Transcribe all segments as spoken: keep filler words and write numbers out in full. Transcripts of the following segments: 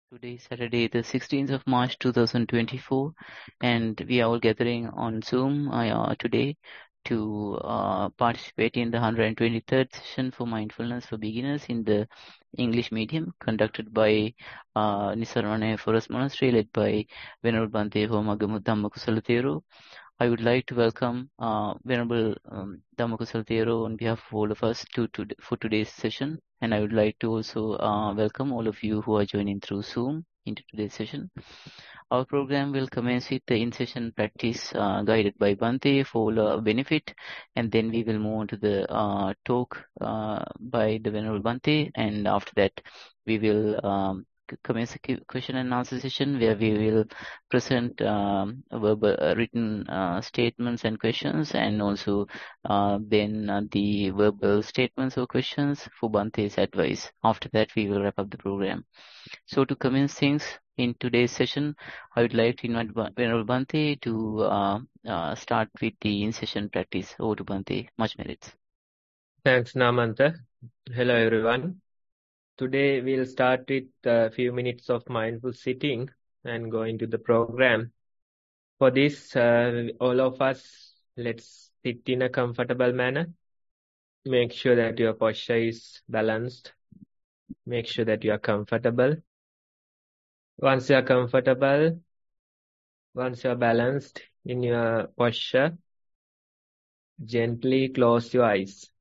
Today is Saturday, the sixteenth of March two thousand twenty-four, and we are all gathering on Zoom uh, today to uh, participate in the one hundred twenty-third session for mindfulness for beginners in the English medium, conducted by uh, Nisarane Forest Monastery, led by Venerable Bhante Homagamu Dhammakusala Thero. I would like to welcome uh, Venerable um, Dhammakusala Thero on behalf of all of us to, to for today's session, and I would like to also uh, welcome all of you who are joining through Zoom into today's session. Our program will commence with the in-session practice uh, guided by Bhante for uh, benefit, and then we will move on to the uh, talk uh, by the Venerable Bhante, and after that we will um, commence a question and answer session where we will present um, verbal, uh, written uh, statements and questions, and also uh, then uh, the verbal statements or questions for Bhante's advice. After that, we will wrap up the program. So to commence things in today's session, I would like to invite Venerable Bhante to uh, uh, start with the in-session practice. Over to Bhante. Much merits. Thanks, Namanta. Hello, everyone. Today, we'll start with a few minutes of mindful sitting and go into the program. For this, uh, all of us, let's sit in a comfortable manner. Make sure that your posture is balanced. Make sure that you are comfortable. Once you are comfortable, once you are balanced in your posture, gently close your eyes.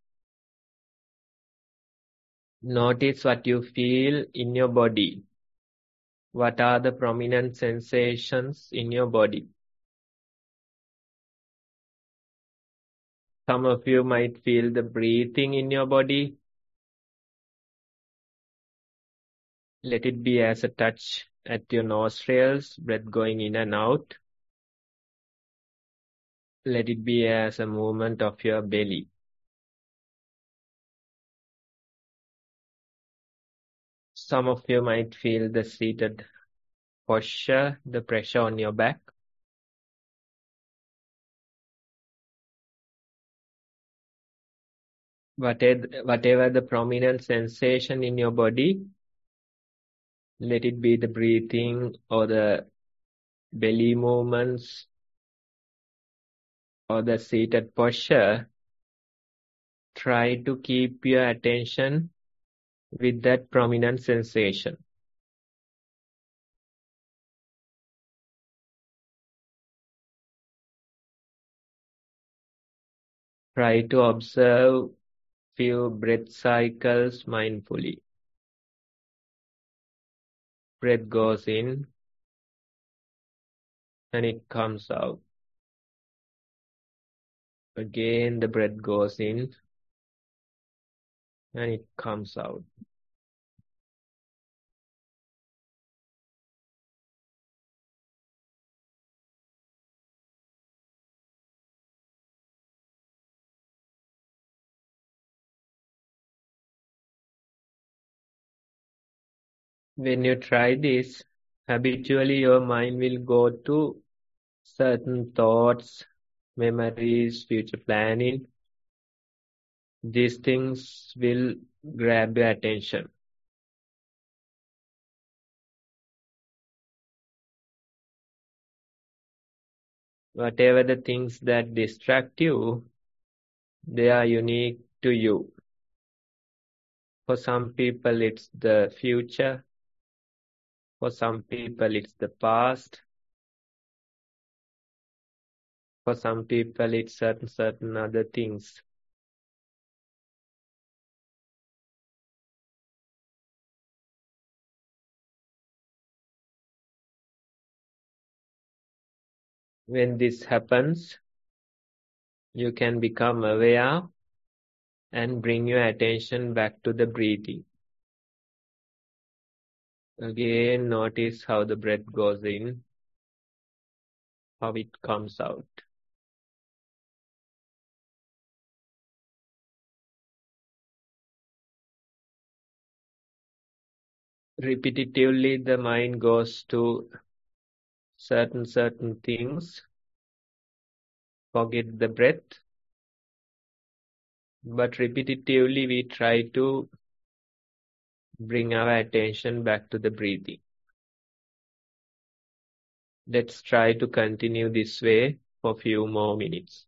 Notice what you feel in your body. What are the prominent sensations in your body? Some of you might feel the breathing in your body. Let it be as a touch at your nostrils, breath going in and out. Let it be as a movement of your belly. Some of you might feel the seated posture, the pressure on your back. Whatever, whatever the prominent sensation in your body, let it be the breathing or the belly movements or the seated posture. Try to keep your attention with that prominent sensation. Try to observe few breath cycles mindfully. Breath goes in and it comes out. Again, the breath goes in and it comes out. When you try this, habitually your mind will go to certain thoughts, memories, future planning. These things will grab your attention. Whatever the things that distract you, they are unique to you. For some people, it's the future. For some people, it's the past. For some people, it's certain, certain other things. When this happens, you can become aware and bring your attention back to the breathing. Again, notice how the breath goes in, how it comes out. Repetitively, the mind goes to certain, certain things. Forget the breath. But repetitively, we try to bring our attention back to the breathing. Let's try to continue this way for a few more minutes.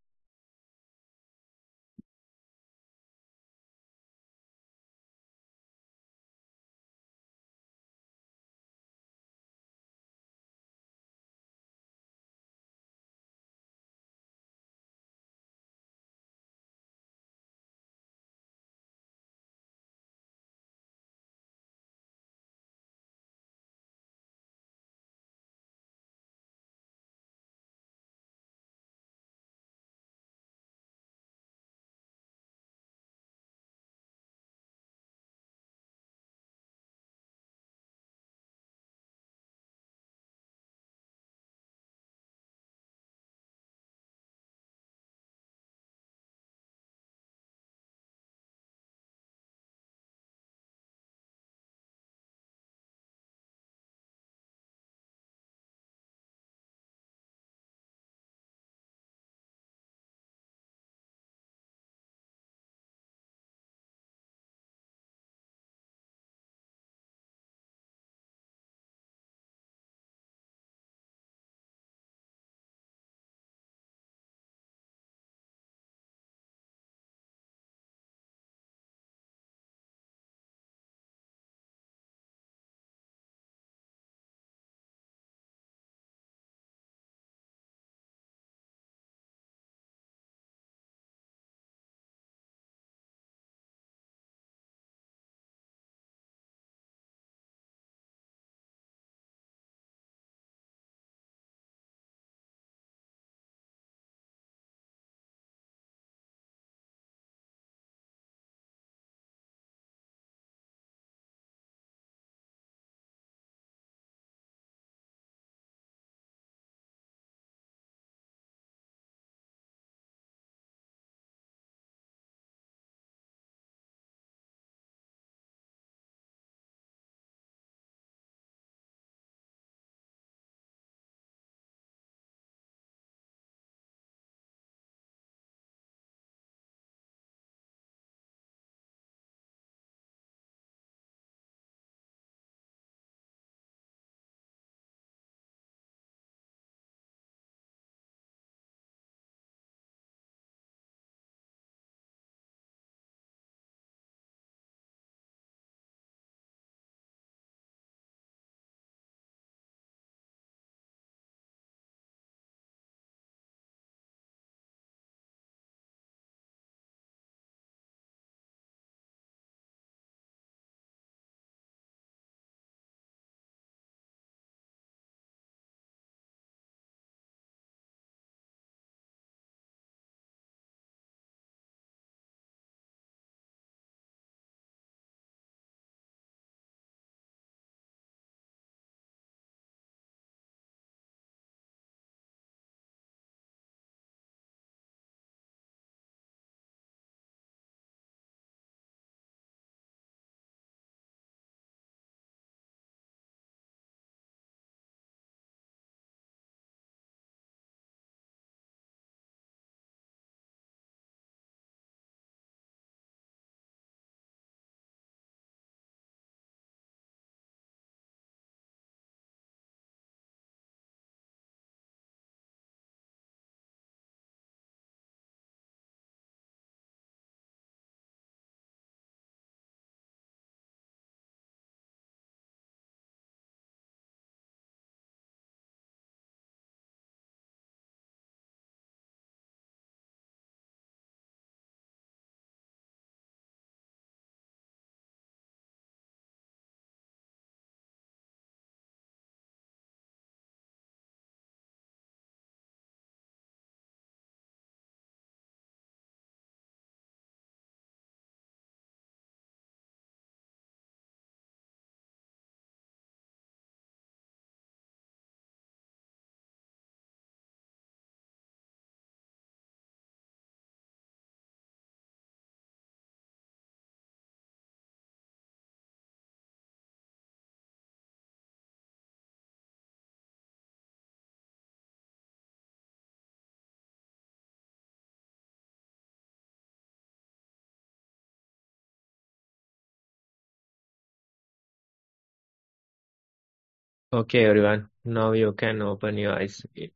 Okay, everyone. Now you can open your eyes again.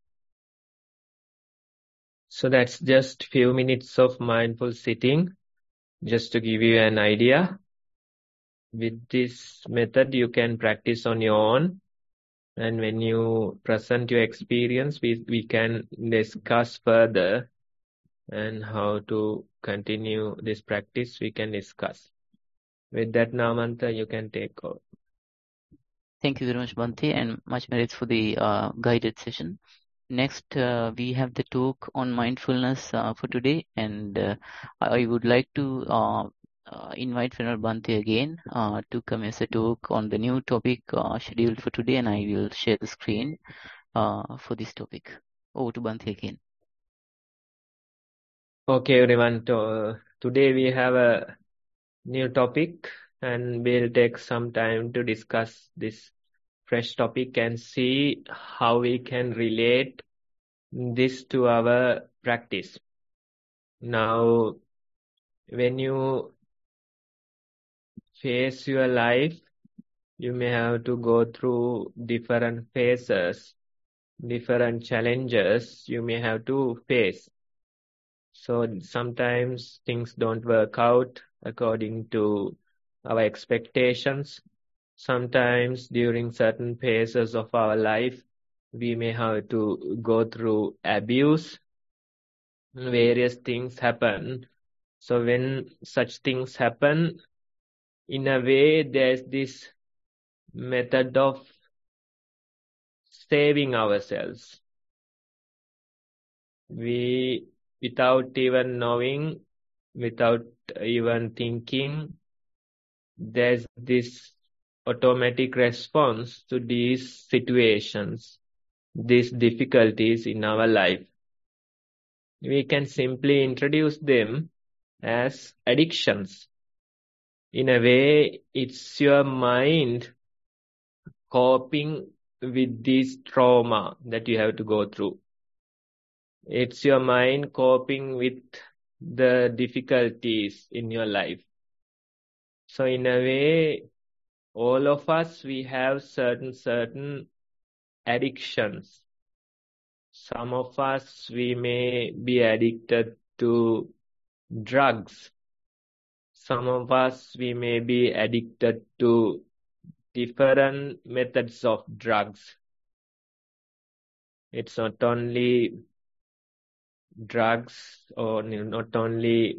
So that's just few minutes of mindful sitting, just to give you an idea. With this method, you can practice on your own. And when you present your experience, we, we can discuss further, and how to continue this practice, we can discuss. With that, Namanta, you can take over. Thank you very much, Bhante, and much merits for the uh, guided session. Next, uh, we have the talk on mindfulness uh, for today, and uh, I would like to uh, uh, invite Venerable Bhante again uh, to come as a talk on the new topic uh, scheduled for today, and I will share the screen uh, for this topic. Over to Bhante again. Okay, everyone. To, today we have a new topic, and we'll take some time to discuss this fresh topic and see how we can relate this to our practice. Now, when you face your life, you may have to go through different phases, different challenges you may have to face. So sometimes things don't work out according to our expectations. Sometimes during certain phases of our life, we may have to go through abuse. Various things happen. So when such things happen, in a way, there's this method of saving ourselves. We, without even knowing, without even thinking, there's this automatic response to these situations, these difficulties in our life. We can simply introduce them as addictions. In a way, it's your mind coping with this trauma that you have to go through. It's your mind coping with the difficulties in your life. So in a way, all of us, we have certain, certain addictions. Some of us, we may be addicted to drugs. Some of us, we may be addicted to different methods of drugs. It's not only drugs, or not only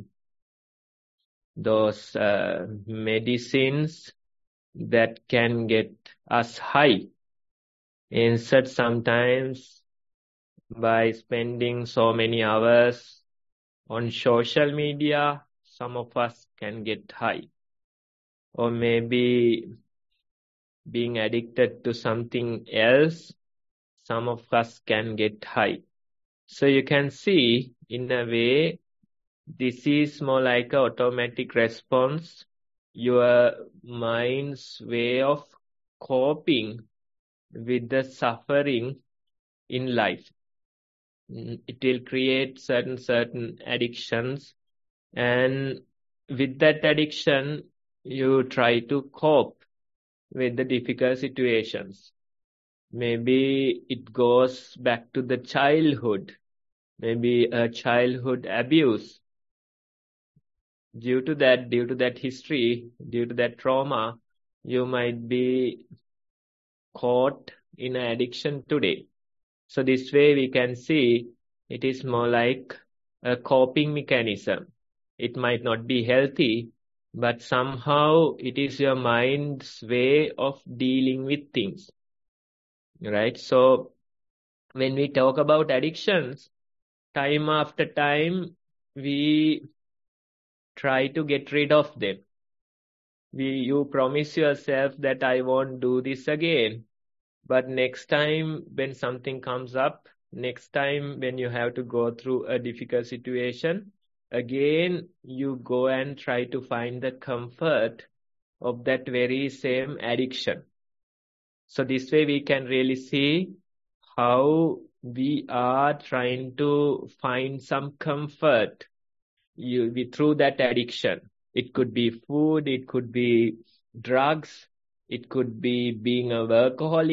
those uh, medicines that can get us high. Instead, sometimes by spending so many hours on social media, some of us can get high. Or maybe being addicted to something else, some of us can get high. So you can see, in a way, this is more like an automatic response, your mind's way of coping with the suffering in life. It will create certain, certain addictions, and with that addiction, you try to cope with the difficult situations. Maybe it goes back to the childhood, maybe a childhood abuse. Due to that, due to that history, due to that trauma, you might be caught in an addiction today. So this way we can see it is more like a coping mechanism. It might not be healthy, but somehow it is your mind's way of dealing with things. Right? So when we talk about addictions, time after time, we try to get rid of them. We, you promise yourself that I won't do this again. But next time when something comes up, next time when you have to go through a difficult situation, again, you go and try to find the comfort of that very same addiction. So this way we can really see how we are trying to find some comfort you, we, through that addiction. It could be food, it could be drugs, it could be being a workaholic,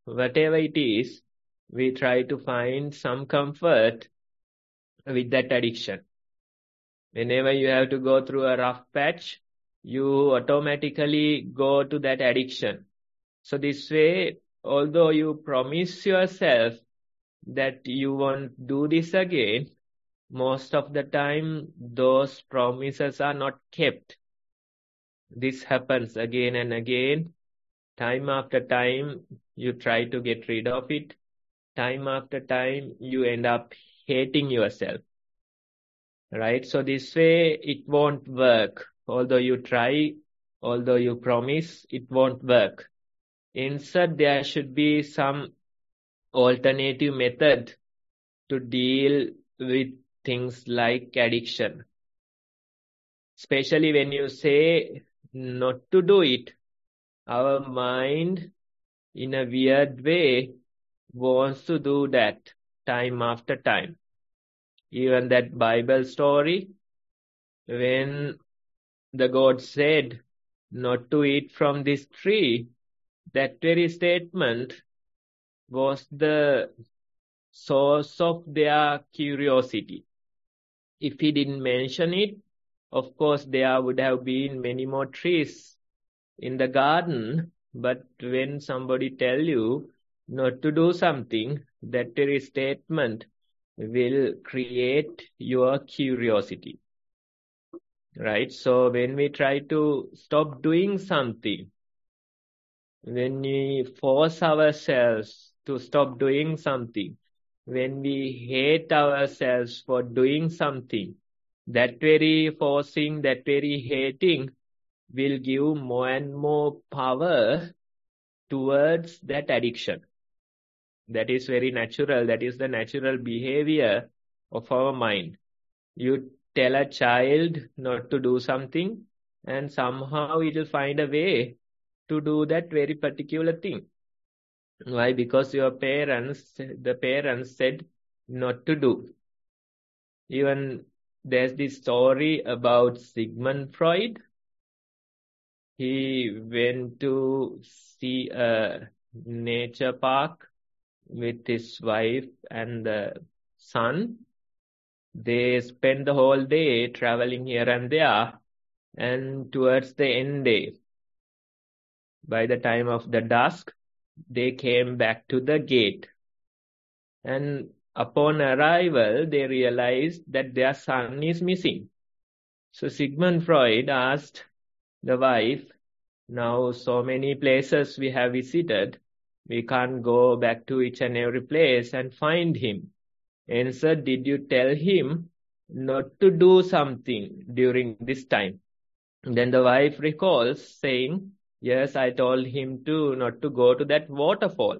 whatever it is, we try to find some comfort with that addiction. Whenever you have to go through a rough patch, you automatically go to that addiction. So this way, although you promise yourself that you won't do this again, most of the time those promises are not kept. This happens again and again. Time after time, you try to get rid of it. Time after time, you end up hating yourself. Right? So this way, it won't work. Although you try, although you promise, it won't work. Instead, there should be some alternative method to deal with things like addiction. Especially when you say not to do it, our mind, in a weird way, wants to do that time after time. Even that Bible story, when the God said not to eat from this tree, that very statement was the source of their curiosity. If he didn't mention it, of course, there would have been many more trees in the garden. But when somebody tell you not to do something, that very statement will create your curiosity. Right? So when we try to stop doing something, when we force ourselves to stop doing something, when we hate ourselves for doing something, that very forcing, that very hating will give more and more power towards that addiction. That is very natural. That is the natural behavior of our mind. You tell a child not to do something, and somehow it will find a way to do that very particular thing. Why? Because your parents, the parents said not to do. Even there's this story about Sigmund Freud. He went to see a nature park with his wife and the son. They spent the whole day traveling here and there, and towards the end day, by the time of the dusk, they came back to the gate. And upon arrival, they realized that their son is missing. So Sigmund Freud asked the wife, now so many places we have visited, we can't go back to each and every place and find him. Answer, did you tell him not to do something during this time? Then the wife recalls saying, yes, I told him to not to go to that waterfall.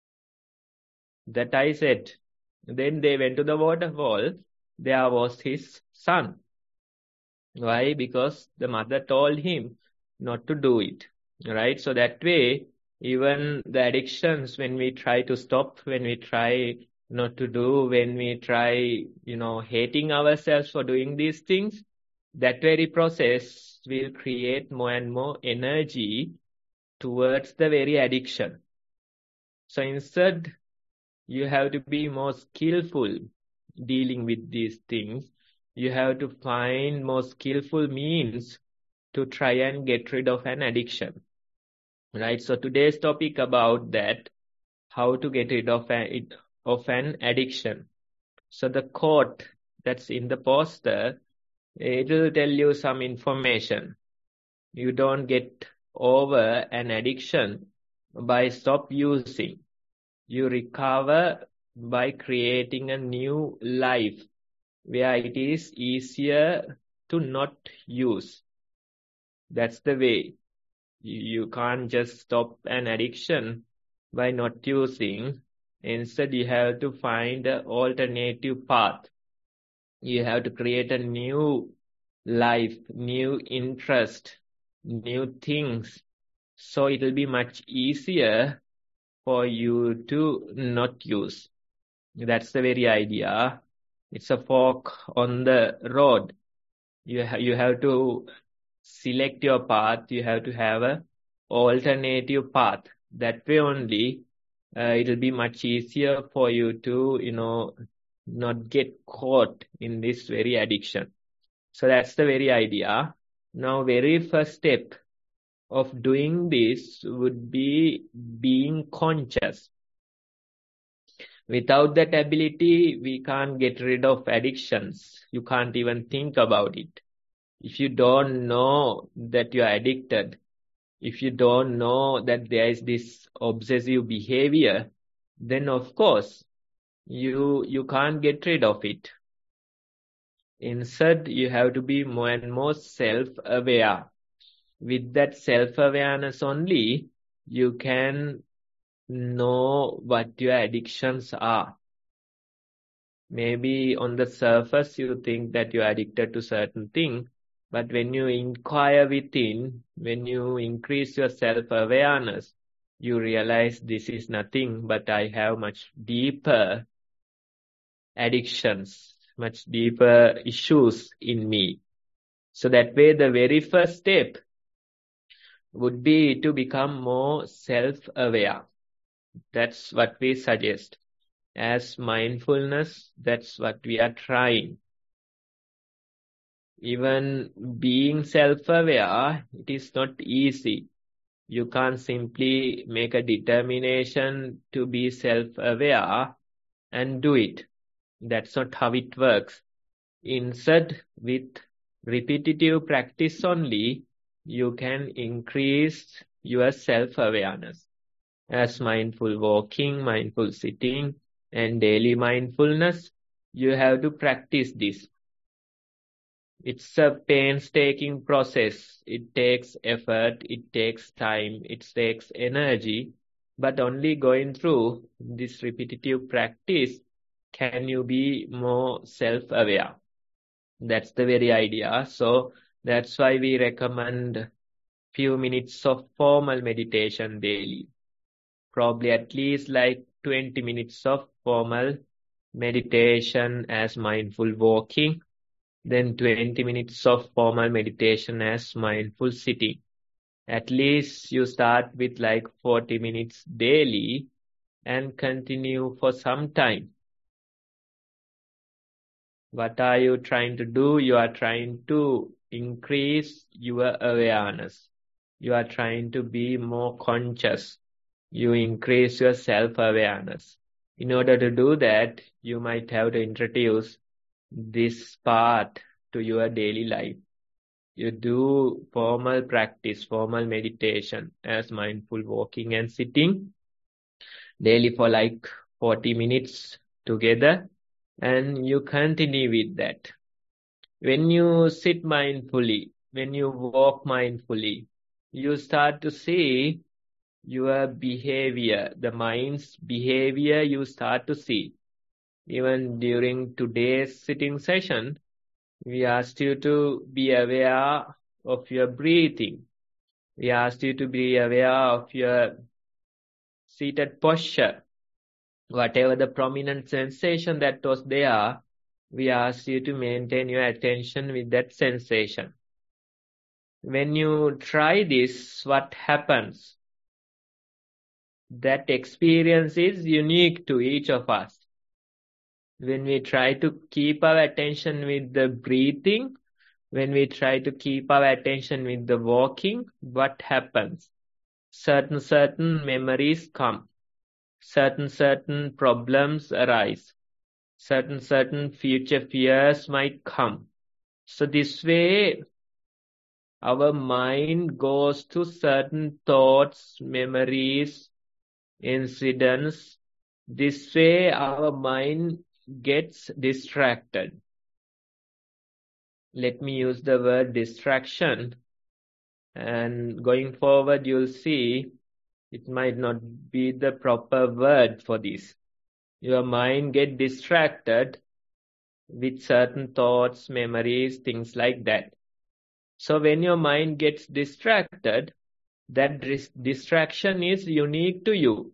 That I said. Then they went to the waterfall. There was his son. Why? Because the mother told him not to do it. Right? So that way, even the addictions, when we try to stop, when we try not to do, when we try, you know, hating ourselves for doing these things, that very process will create more and more energy towards the very addiction. So instead, you have to be more skillful dealing with these things. You have to find more skillful means to try and get rid of an addiction. Right? So today's topic about that, how to get rid of an, of an addiction. So the quote that's in the poster, it will tell you some information. You don't get over an addiction by stop using. You recover by creating a new life where it is easier to not use. That's the way. You can't just stop an addiction by not using. Instead, you have to find an alternative path. You have to create a new life, new interest, new things. So it will be much easier for you to not use. That's the very idea. It's a fork on the road. You, ha you have to select your path. You have to have an alternative path. That way only uh, it'll be much easier for you to, you know, not get caught in this very addiction. So that's the very idea. Now, very first step of doing this would be being conscious. Without that ability, we can't get rid of addictions. You can't even think about it. If you don't know that you are addicted, if you don't know that there is this obsessive behavior, then of course, you you can't get rid of it. Instead, you have to be more and more self-aware. With that self-awareness only, you can know what your addictions are. Maybe on the surface, you think that you're addicted to certain thing, but when you inquire within, when you increase your self-awareness, you realize this is nothing, but I have much deeper addictions, much deeper issues in me. So that way, the very first step would be to become more self-aware. That's what we suggest. As mindfulness, that's what we are trying. Even being self-aware, it is not easy. You can't simply make a determination to be self-aware and do it. That's not how it works. Instead, with repetitive practice only, you can increase your self-awareness. As mindful walking, mindful sitting, and daily mindfulness, you have to practice this. It's a painstaking process. It takes effort, it takes time, it takes energy, but only going through this repetitive practice can you be more self-aware. That's the very idea. So that's why we recommend few minutes of formal meditation daily. Probably at least like twenty minutes of formal meditation as mindful walking, then twenty minutes of formal meditation as mindful sitting. At least you start with like forty minutes daily and continue for some time. What are you trying to do? You are trying to increase your awareness. You are trying to be more conscious. You increase your self-awareness. In order to do that, you might have to introduce this part to your daily life. You do formal practice, formal meditation as mindful walking and sitting daily for like forty minutes together, and you continue with that. When you sit mindfully, when you walk mindfully, you start to see your behavior, the mind's behavior you start to see. Even during today's sitting session, we asked you to be aware of your breathing. We asked you to be aware of your seated posture. Whatever the prominent sensation that was there, we asked you to maintain your attention with that sensation. When you try this, what happens? That experience is unique to each of us. When we try to keep our attention with the breathing, when we try to keep our attention with the walking, what happens? Certain, certain memories come. Certain, certain problems arise. Certain, certain future fears might come. So this way, our mind goes to certain thoughts, memories, incidents. This way, our mind gets distracted. Let me use the word distraction. And going forward, you'll see it might not be the proper word for this. Your mind get distracted with certain thoughts, memories, things like that. So when your mind gets distracted, that dis- distraction is unique to you.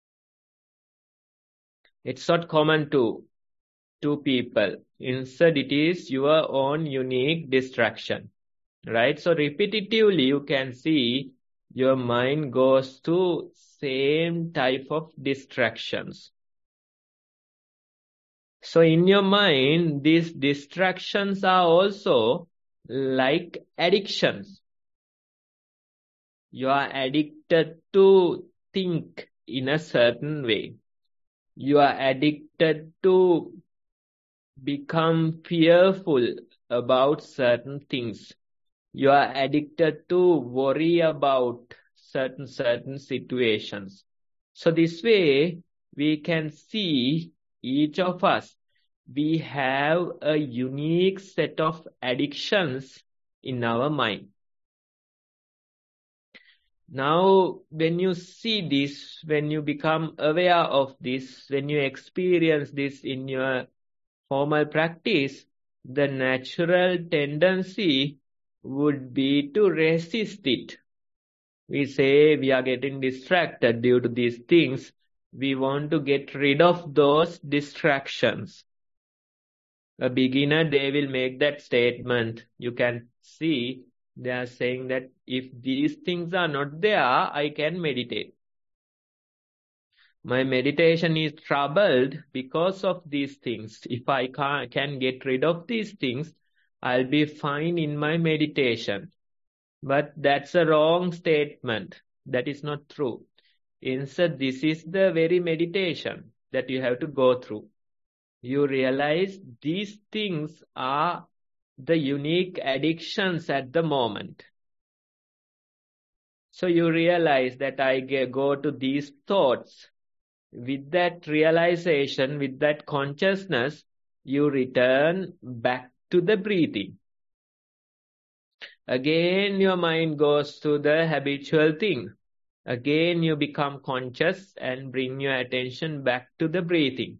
It's not common to two people. Instead, it is your own unique distraction, right? So repetitively, you can see your mind goes to same type of distractions. So in your mind, these distractions are also like addictions. You are addicted to think in a certain way. You are addicted to become fearful about certain things. You are addicted to worry about certain certain situations. So this way, we can see each of us, we have a unique set of addictions in our mind. Now, when you see this, when you become aware of this, when you experience this in your formal practice, the natural tendency would be to resist it. We say we are getting distracted due to these things. We want to get rid of those distractions. A beginner, they will make that statement. You can see they are saying that if these things are not there, I can meditate. My meditation is troubled because of these things. If I can, can get rid of these things, I'll be fine in my meditation. But that's a wrong statement. That is not true. Instead, this is the very meditation that you have to go through. You realize these things are the unique addictions at the moment. So you realize that I go to these thoughts. With that realization, with that consciousness, you return back to the breathing. Again, your mind goes to the habitual thing. Again, you become conscious and bring your attention back to the breathing.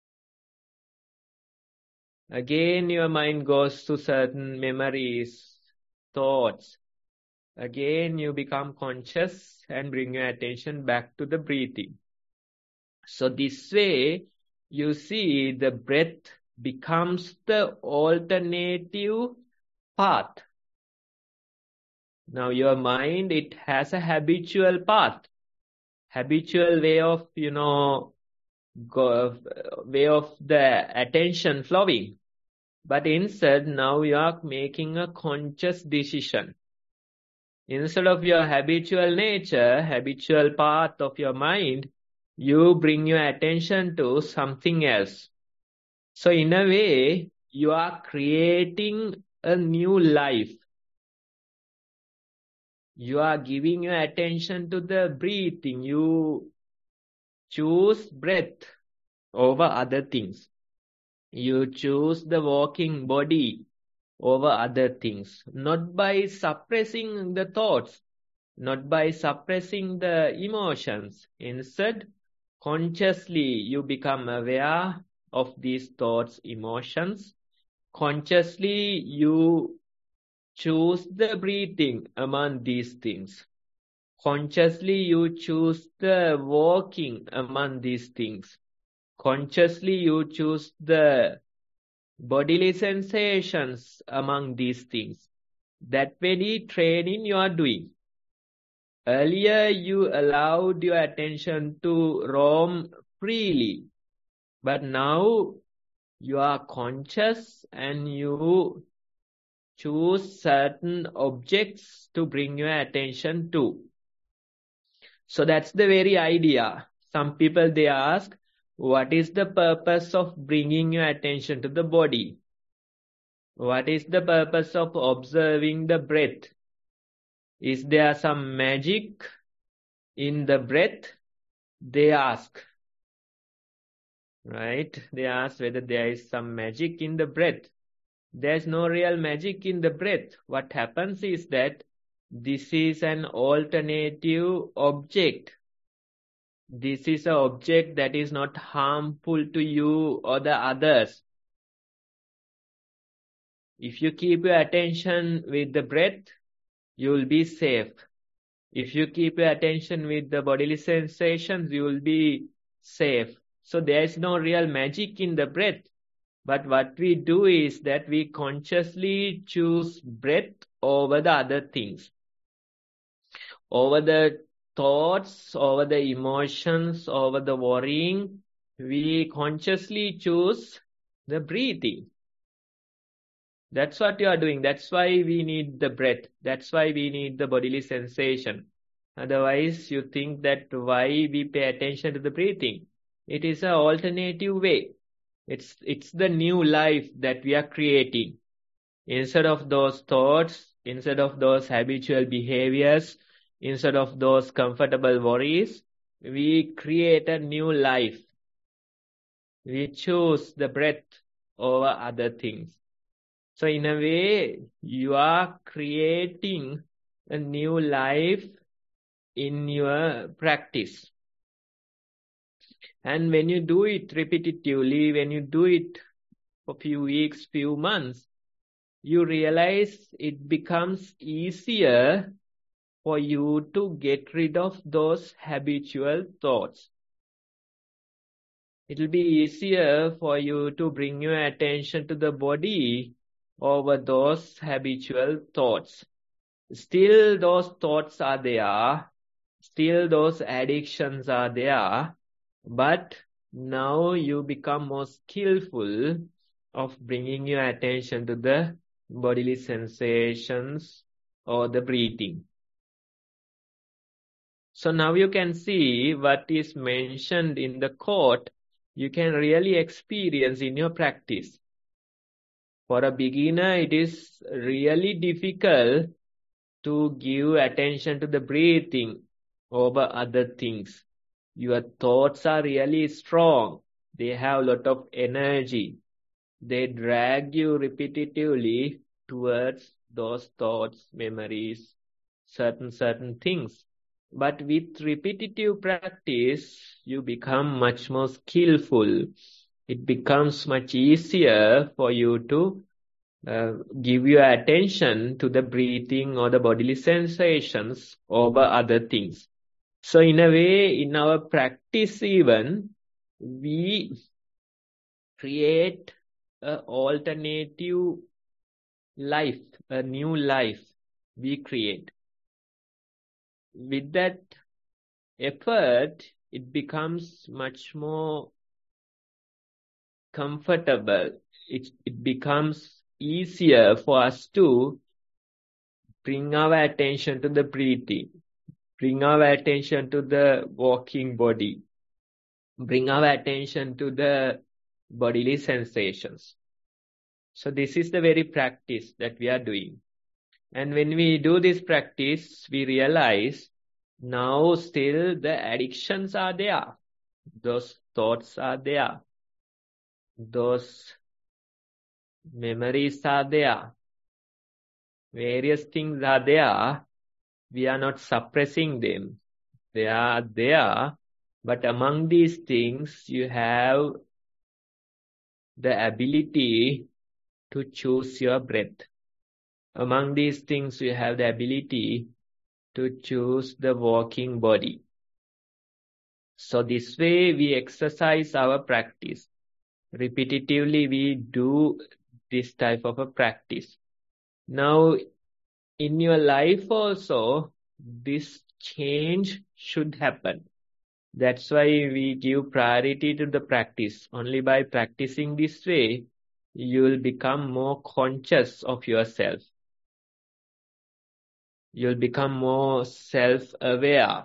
Again, your mind goes to certain memories, thoughts. Again, you become conscious and bring your attention back to the breathing. So this way, you see the breath becomes the alternative path. Now your mind, it has a habitual path, habitual way of, you know, go, way of the attention flowing. But instead, now you are making a conscious decision. Instead of your habitual nature, habitual path of your mind, you bring your attention to something else. So in a way, you are creating a new life. You are giving your attention to the breathing. You choose breath over other things. You choose the walking body over other things. Not by suppressing the thoughts, not by suppressing the emotions. Instead, consciously you become aware of these thoughts, emotions. Consciously you choose the breathing among these things. Consciously you choose the walking among these things. Consciously you choose the bodily sensations among these things. That very training you are doing. Earlier you allowed your attention to roam freely, but now you are conscious and you choose certain objects to bring your attention to. So that's the very idea. Some people, they ask, what is the purpose of bringing your attention to the body? What is the purpose of observing the breath? Is there some magic in the breath? They ask. Right? They ask whether there is some magic in the breath. There's no real magic in the breath. What happens is that this is an alternative object. This is an object that is not harmful to you or the others. If you keep your attention with the breath, you will be safe. If you keep your attention with the bodily sensations, you will be safe. So there is no real magic in the breath. But what we do is that we consciously choose breath over the other things. over the thoughts, over the emotions, over the worrying, we consciously choose the breathing. That's what you are doing. That's why we need the breath. That's why we need the bodily sensation. Otherwise, you think that why we pay attention to the breathing. It is an alternative way. It's, it's the new life that we are creating. Instead of those thoughts, instead of those habitual behaviors, instead of those comfortable worries, we create a new life. We choose the breath over other things. So in a way, you are creating a new life in your practice. And when you do it repetitively, when you do it for few weeks, few months, you realize it becomes easier for you to get rid of those habitual thoughts. It will be easier for you to bring your attention to the body over those habitual thoughts. Still those thoughts are there, still those addictions are there, but now you become more skillful of bringing your attention to the bodily sensations or the breathing. So now you can see what is mentioned in the quote, you can really experience in your practice. For a beginner, it is really difficult to give attention to the breathing over other things. Your thoughts are really strong. They have a lot of energy. They drag you repetitively towards those thoughts, memories, certain, certain things. But with repetitive practice, you become much more skillful. It becomes much easier for you to uh, give your attention to the breathing or the bodily sensations over other things. So in a way, in our practice even, we create an alternative life, a new life we create. With that effort, it becomes much more comfortable. It, it becomes easier for us to bring our attention to the breathing, bring our attention to the walking body, bring our attention to the bodily sensations. So this is the very practice that we are doing. And when we do this practice, we realize now still the addictions are there. Those thoughts are there. Those memories are there. Various things are there. We are not suppressing them. They are there. But among these things, you have the ability to choose your breath. Among these things, you have the ability to choose the walking body. So this way we exercise our practice. Repetitively we do this type of a practice. Now in your life also, this change should happen. That's why we give priority to the practice. Only by practicing this way, you will become more conscious of yourself. You'll become more self-aware.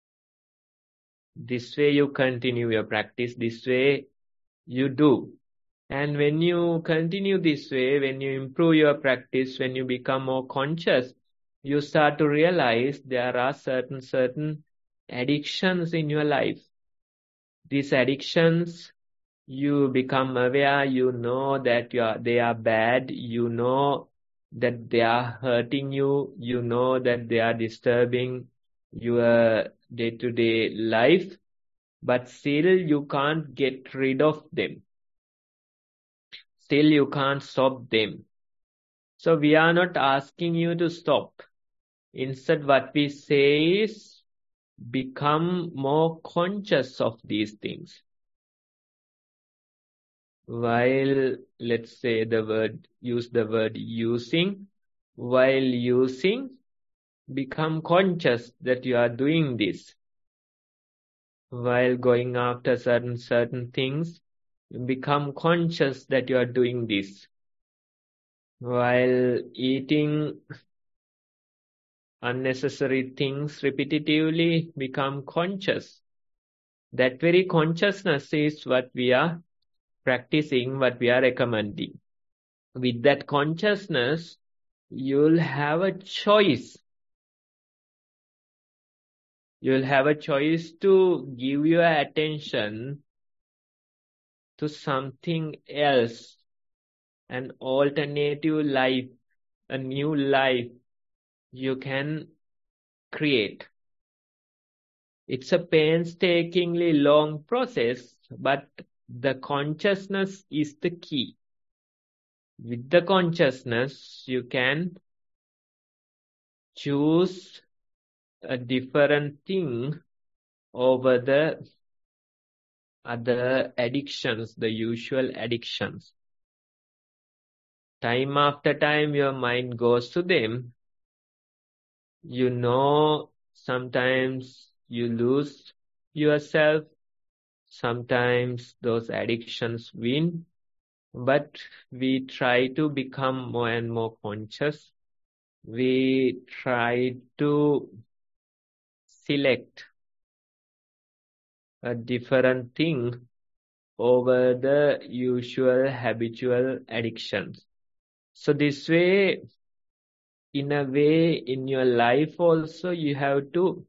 This way you continue your practice. This way you do. And when you continue this way, when you improve your practice, when you become more conscious, you start to realize there are certain, certain addictions in your life. These addictions, you become aware, you know that you are, they are bad, you know that they are hurting you, you know that they are disturbing your day-to-day life, but still you can't get rid of them. Still you can't stop them. So we are not asking you to stop. Instead, what we say is, become more conscious of these things. While, let's say the word, use the word using, while using, become conscious that you are doing this. While going after certain certain things, you become conscious that you are doing this. While eating unnecessary things repetitively, become conscious. That very consciousness is what we are practicing, what we are recommending. With that consciousness, you'll have a choice. You'll have a choice to give your attention to something else, an alternative life, a new life you can create. It's a painstakingly long process, but the consciousness is the key. With the consciousness, you can choose a different thing over the other addictions, the usual addictions. Time after time, your mind goes to them. You know, sometimes you lose yourself. Sometimes those addictions win. But we try to become more and more conscious. We try to select a different thing over the usual habitual addictions. So this way, in a way, in your life also, you have to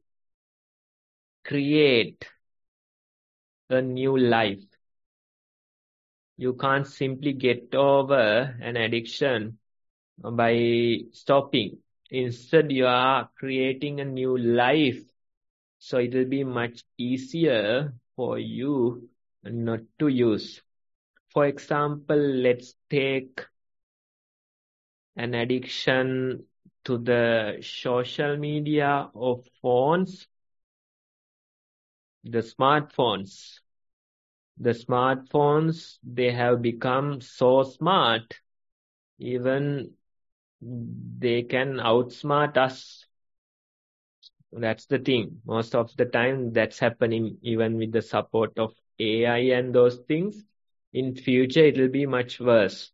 create a new life. You can't simply get over an addiction by stopping. Instead, you are creating a new life. So it will be much easier for you not to use. For example, let's take an addiction to the social media or phones, the smartphones. The smartphones, they have become so smart, even they can outsmart us. That's the thing. Most of the time that's happening even with the support of A I and those things. In future, it will be much worse.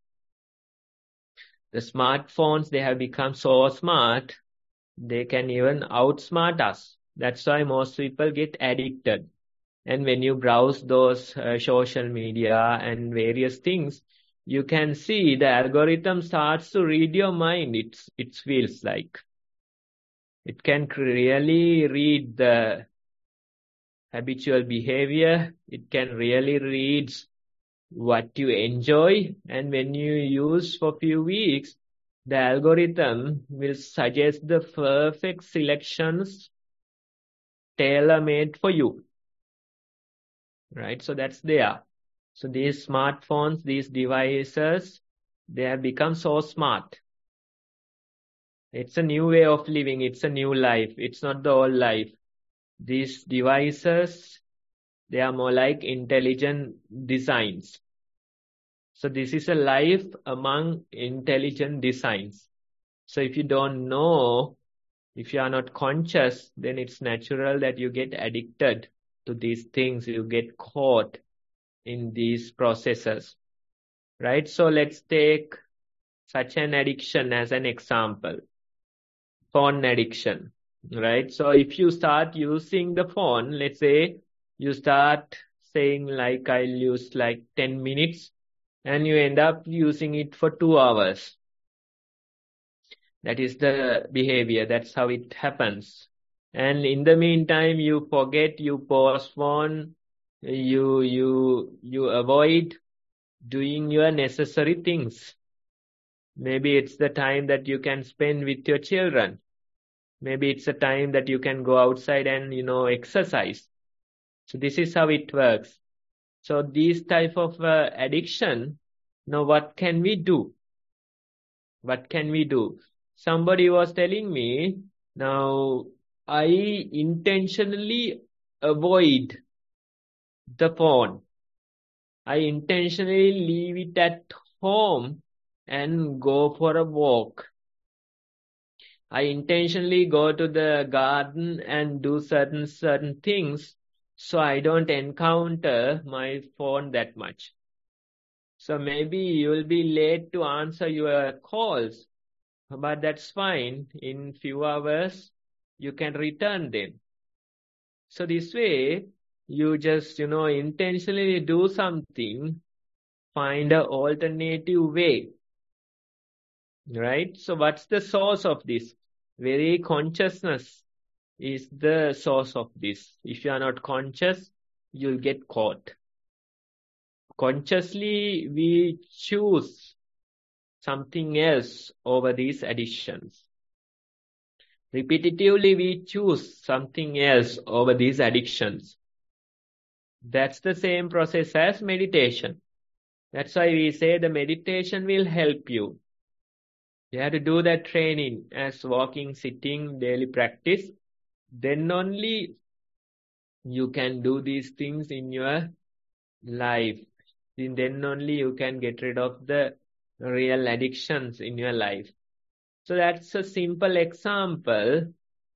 The smartphones, they have become so smart, they can even outsmart us. That's why most people get addicted. And when you browse those uh, social media and various things, you can see the algorithm starts to read your mind. It's, it feels like. It can really read the habitual behavior. It can really read what you enjoy. And when you use for a few weeks, the algorithm will suggest the perfect selections tailor-made for you. Right? So that's there. So these smartphones, these devices, they have become so smart. It's a new way of living. It's a new life. It's not the old life. These devices, they are more like intelligent designs. So this is a life among intelligent designs. So if you don't know, if you are not conscious, then it's natural that you get addicted to these things. You get caught in these processes, right? So let's take such an addiction as an example. Phone addiction, right? So if you start using the phone, let's say you start saying like I'll use like ten minutes and you end up using it for two hours. That is the behavior. That's how it happens. And in the meantime, you forget, you postpone, you, you, you avoid doing your necessary things. Maybe it's the time that you can spend with your children. Maybe it's a time that you can go outside and, you know, exercise. So this is how it works. So these type of uh, addiction, now what can we do? What can we do? Somebody was telling me, now I intentionally avoid the phone. I intentionally leave it at home and go for a walk. I intentionally go to the garden and do certain certain things so I don't encounter my phone that much. So maybe you will be late to answer your calls, but that's fine. In few hours, you can return them. So this way, you just, you know, intentionally do something, find an alternative way, right? So what's the source of this? Very consciousness is the source of this. If you are not conscious, you'll get caught. Consciously, we choose something else over these addictions. Repetitively, we choose something else over these addictions. That's the same process as meditation. That's why we say the meditation will help you. You have to do that training as walking, sitting, daily practice. Then only you can do these things in your life. Then only you can get rid of the real addictions in your life. So that's a simple example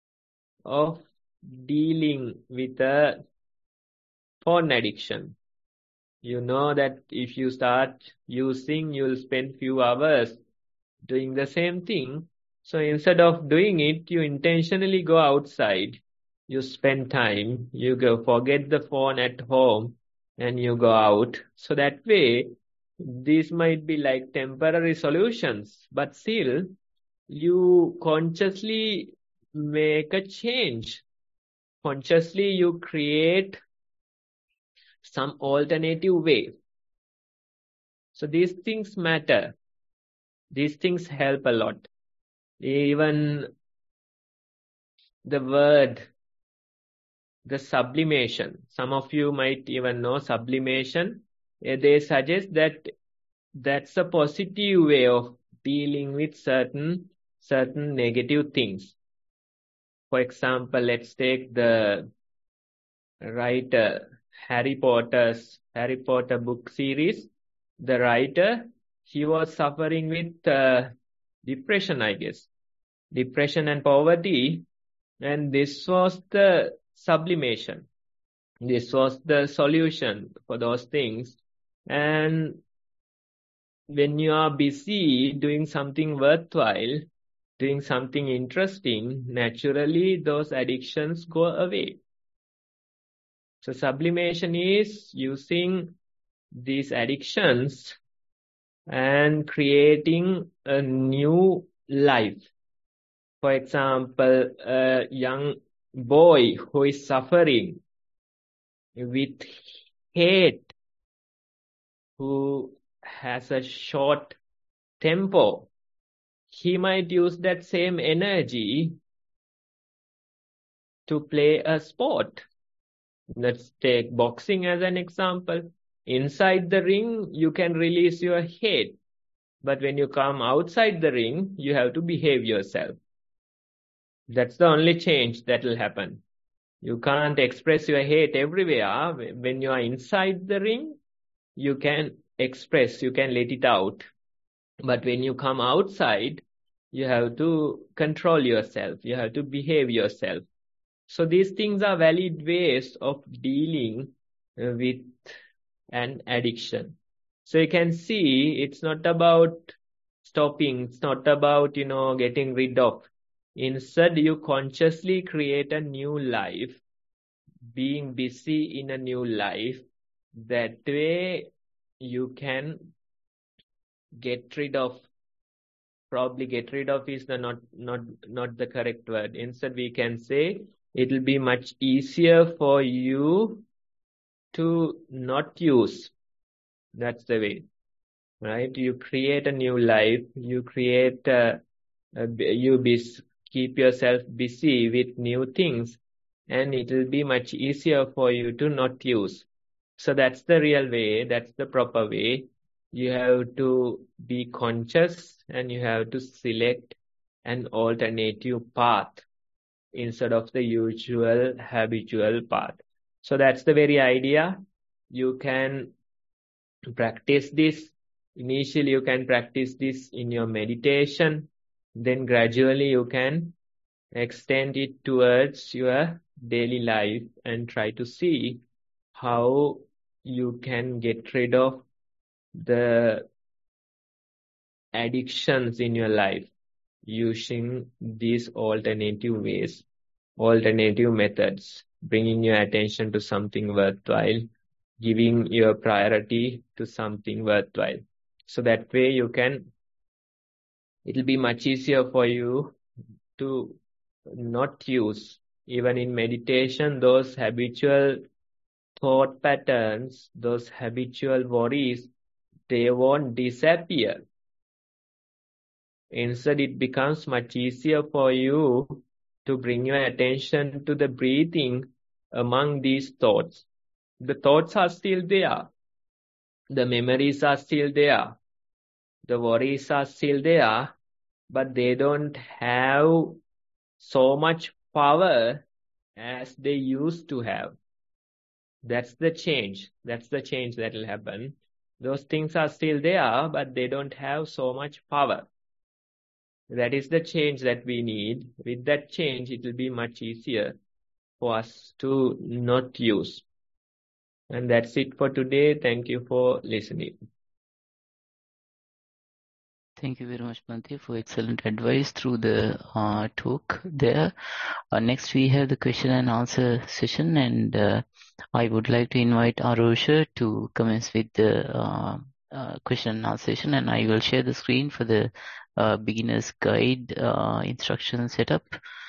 of dealing with a phone addiction. You know that if you start using, you'll spend few hours doing the same thing. So instead of doing it, you intentionally go outside. You spend time, you go forget the phone at home and you go out. So that way, these might be like temporary solutions, but still you consciously make a change. Consciously you create some alternative way. So these things matter. These things help a lot. Even the word, the sublimation. Some of you might even know sublimation. They suggest that that's a positive way of dealing with certain, certain negative things. For example, let's take the writer Harry Potter's Harry Potter book series. The writer, he was suffering with uh, depression, I guess. Depression and poverty. And this was the sublimation. This was the solution for those things. And when you are busy doing something worthwhile, doing something interesting, naturally those addictions go away. So sublimation is using these addictions and creating a new life. For example, a young boy who is suffering with hate, who has a short tempo, he might use that same energy to play a sport. Let's take boxing as an example. Inside the ring, you can release your hate. But when you come outside the ring, you have to behave yourself. That's the only change that will happen. You can't express your hate everywhere. When you are inside the ring, you can express, you can let it out. But when you come outside, you have to control yourself. You have to behave yourself. So these things are valid ways of dealing with an addiction. So you can see it's not about stopping. It's not about, you know, getting rid of. Instead, you consciously create a new life, being busy in a new life. That way you can get rid of, probably get rid of is the not, not, not the correct word. Instead, we can say it will be much easier for you to not use. That's the way, right? You create a new life. You create, uh, uh, you be, keep yourself busy with new things, and it will be much easier for you to not use. So that's the real way. That's the proper way. You have to be conscious and you have to select an alternative path instead of the usual habitual path. So that's the very idea. You can practice this. Initially, you can practice this in your meditation. Then gradually you can extend it towards your daily life and try to see how you can get rid of the addictions in your life using these alternative ways, alternative methods, bringing your attention to something worthwhile, giving your priority to something worthwhile. So that way you can, it'll be much easier for you to not use, even in meditation, those habitual thought patterns, those habitual worries, they won't disappear. Instead, it becomes much easier for you to bring your attention to the breathing among these thoughts. The thoughts are still there. The memories are still there. The worries are still there, but they don't have so much power as they used to have. That's the change. That's the change that will happen. Those things are still there, but they don't have so much power. That is the change that we need. With that change, it will be much easier for us to not use. And that's it for today. Thank you for listening. Thank you very much, Bhante, for excellent advice through the uh, talk there. Uh, next, we have the question and answer session, and uh, I would like to invite Arosha to commence with the uh, uh, question and answer session, and I will share the screen for the uh, beginner's guide uh, instruction setup.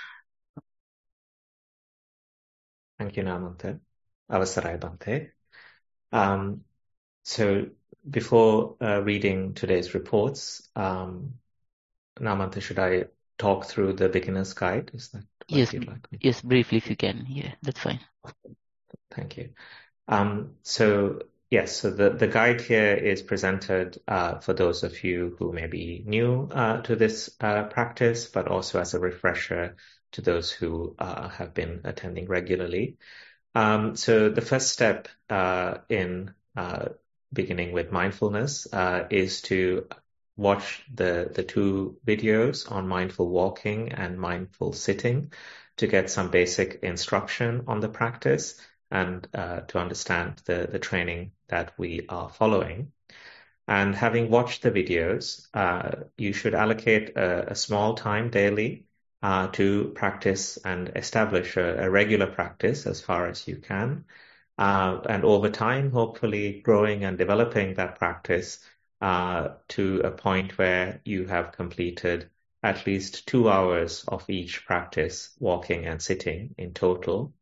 Thank you, Namantha. Avasarai Bhante. Um, so before uh, reading today's reports, um, Namantha, should I talk through the beginner's guide? Is that what Yes, you'd like me? yes, briefly if you can. Yeah, that's fine. Thank you. Um, so yes, so the, the guide here is presented uh, for those of you who may be new uh, to this uh, practice, but also as a refresher to those who uh, have been attending regularly. Um, so the first step uh, in uh, beginning with mindfulness uh, is to watch the, the two videos on mindful walking and mindful sitting to get some basic instruction on the practice and uh, to understand the, the training that we are following. And having watched the videos, uh, you should allocate a, a small time daily Uh, to practice and establish a, a regular practice as far as you can. Uh, and over time, hopefully growing and developing that practice uh, to a point where you have completed at least two hours of each practice, walking and sitting in total.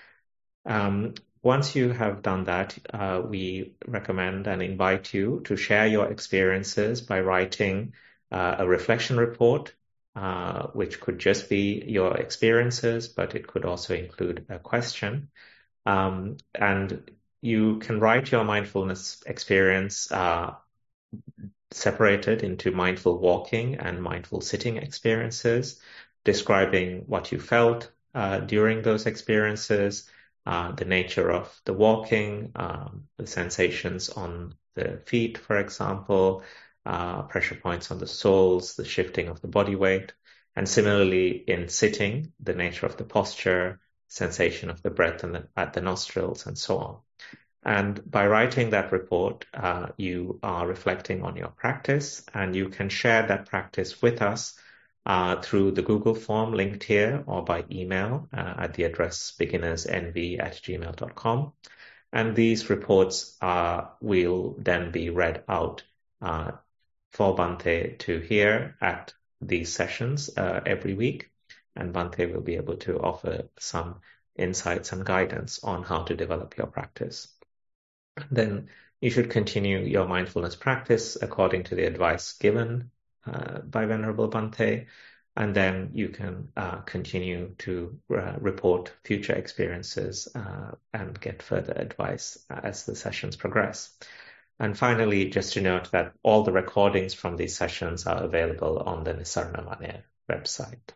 Um, once you have done that, uh, we recommend and invite you to share your experiences by writing uh, a reflection report, uh, which could just be your experiences, but it could also include a question. Um, and you can write your mindfulness experience uh, separated into mindful walking and mindful sitting experiences, describing what you felt uh, during those experiences, uh, the nature of the walking, um, the sensations on the feet, for example, uh, pressure points on the soles, the shifting of the body weight, and similarly in sitting, the nature of the posture, sensation of the breath and the, at the nostrils, and so on. And by writing that report, uh, you are reflecting on your practice, and you can share that practice with us uh, through the Google form linked here or by email uh, at the address beginnersenv at gmail dot com. And these reports uh, will then be read out uh, for Bhante to hear at these sessions uh, every week. And Bhante will be able to offer some insights and guidance on how to develop your practice. Then you should continue your mindfulness practice according to the advice given uh, by Venerable Bhante, and then you can uh, continue to uh, report future experiences uh, and get further advice as the sessions progress. And finally, just to note that all the recordings from these sessions are available on the Nisarana Manir website.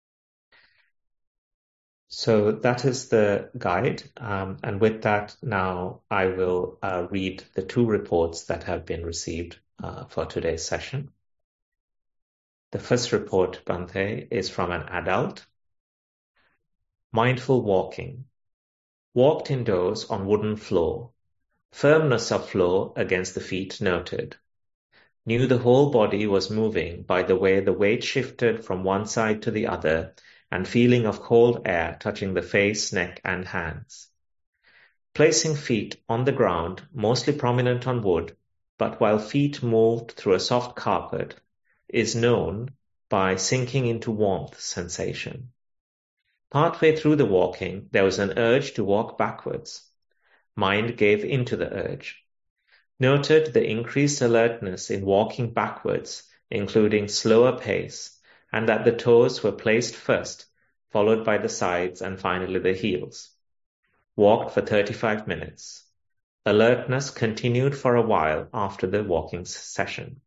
So that is the guide. Um, and with that, now I will uh, read the two reports that have been received uh, for today's session. The first report, Bhante, is from an adult. Mindful walking. Walked indoors on wooden floor. Firmness of floor against the feet noted. Knew the whole body was moving by the way the weight shifted from one side to the other, and feeling of cold air touching the face, neck, and hands. Placing feet on the ground, mostly prominent on wood, but while feet moved through a soft carpet, is known by sinking into warmth sensation. Partway through the walking, there was an urge to walk backwards. Mind gave into the urge. Noted the increased alertness in walking backwards, including slower pace, and that the toes were placed first, followed by the sides, and finally the heels. Walked for thirty-five minutes. Alertness continued for a while after the walking session.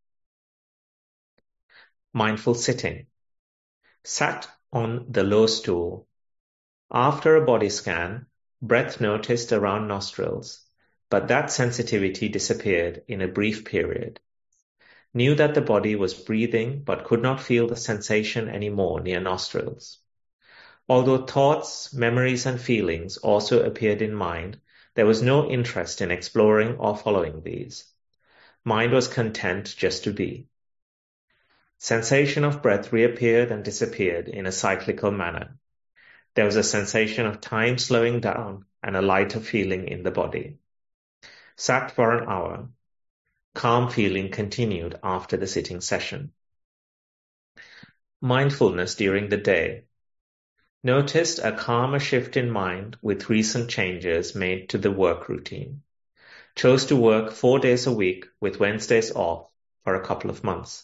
Mindful sitting. Sat on the low stool. After a body scan, breath noticed around nostrils, but that sensitivity disappeared in a brief period. Knew that the body was breathing but could not feel the sensation anymore near nostrils. Although thoughts, memories, and feelings also appeared in mind, there was no interest in exploring or following these. Mind was content just to be. Sensation of breath reappeared and disappeared in a cyclical manner. There was a sensation of time slowing down and a lighter feeling in the body. Sat for an hour. Calm feeling continued after the sitting session. Mindfulness during the day. Noticed a calmer shift in mind with recent changes made to the work routine. Chose to work four days a week with Wednesdays off for a couple of months.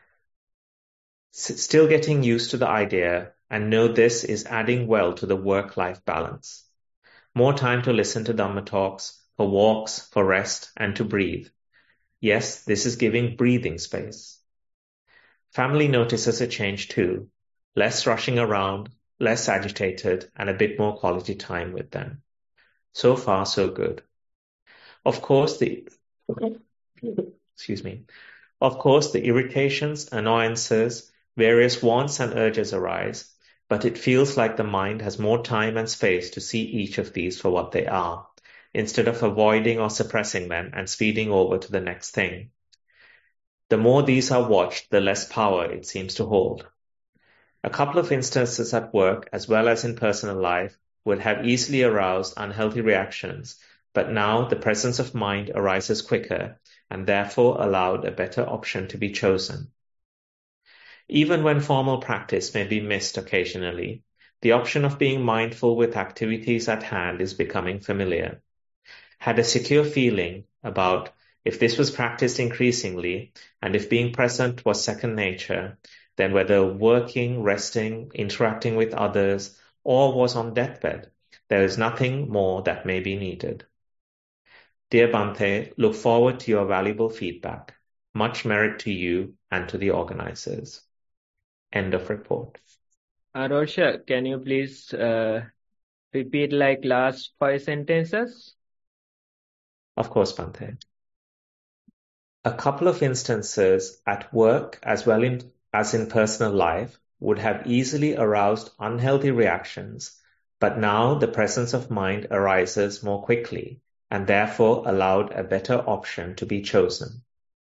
S- still getting used to the idea and know this is adding well to the work-life balance. More time to listen to Dhamma talks, for walks, for rest, and to breathe. Yes, this is giving breathing space. Family notices a change too. Less rushing around, less agitated, and a bit more quality time with them. So far, so good. Of course, the excuse me. Of course, the irritations, annoyances, various wants and urges arise, but it feels like the mind has more time and space to see each of these for what they are, instead of avoiding or suppressing them and speeding over to the next thing. The more these are watched, the less power it seems to hold. A couple of instances at work, as well as in personal life, would have easily aroused unhealthy reactions, but now the presence of mind arises quicker and therefore allowed a better option to be chosen. Even when formal practice may be missed occasionally, the option of being mindful with activities at hand is becoming familiar. Had a secure feeling about if this was practiced increasingly and if being present was second nature, then whether working, resting, interacting with others, or was on deathbed, there is nothing more that may be needed. Dear Bhante, look forward to your valuable feedback. Much merit to you and to the organizers. End of report. Arosha, can you please uh, repeat like last five sentences? Of course, Bhante. A couple of instances at work as well in, as in personal life would have easily aroused unhealthy reactions, but now the presence of mind arises more quickly and therefore allowed a better option to be chosen.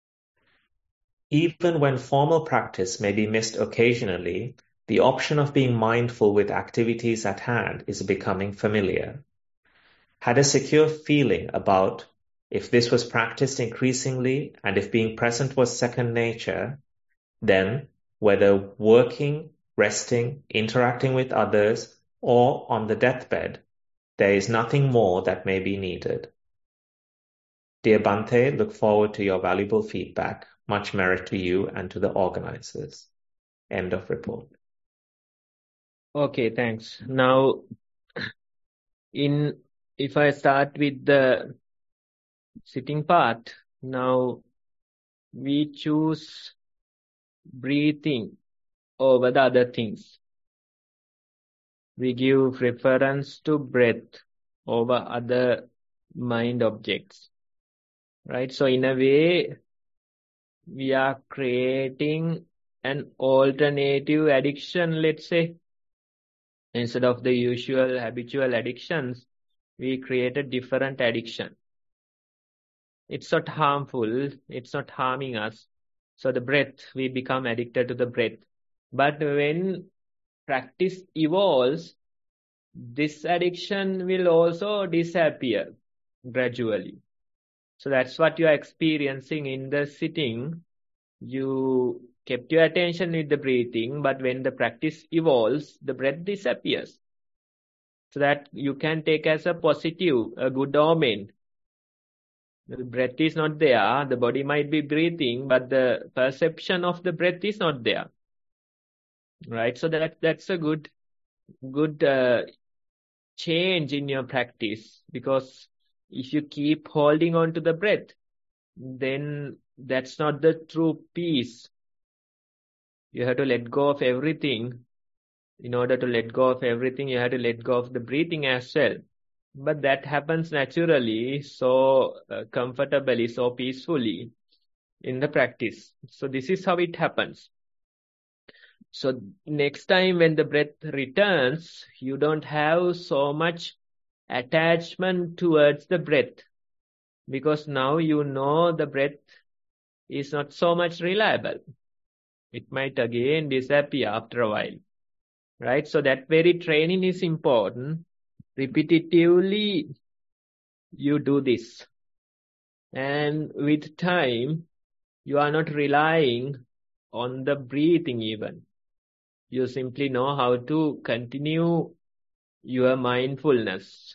Even when formal practice may be missed occasionally, the option of being mindful with activities at hand is becoming familiar. Had a secure feeling about if this was practiced increasingly and if being present was second nature, then whether working, resting, interacting with others, or on the deathbed, there is nothing more that may be needed. Dear Bhante, look forward to your valuable feedback. Much merit to you and to the organizers. End of report. Okay, thanks. Now, in if I start with the sitting part, now we choose breathing over the other things. We give preference to breath over other mind objects, right? So in a way, we are creating an alternative addiction, let's say. Instead of the usual habitual addictions, we create a different addiction. It's not harmful, it's not harming us. So the breath, we become addicted to the breath. But when practice evolves, this addiction will also disappear gradually. So that's what you are experiencing in the sitting. You kept your attention with the breathing, but when the practice evolves, the breath disappears. So that you can take as a positive, a good omen. The breath is not there, the body might be breathing, but the perception of the breath is not there. Right? So that that's a good, good uh, change in your practice, because if you keep holding on to the breath, then that's not the true peace. You have to let go of everything. In order to let go of everything, you have to let go of the breathing as well. But that happens naturally, so uh, comfortably, so peacefully in the practice. So this is how it happens. So next time when the breath returns, you don't have so much attachment towards the breath, because now you know the breath is not so much reliable. It might again disappear after a while, right? So that very training is important. Repetitively, you do this. And with time, you are not relying on the breathing even. You simply know how to continue your mindfulness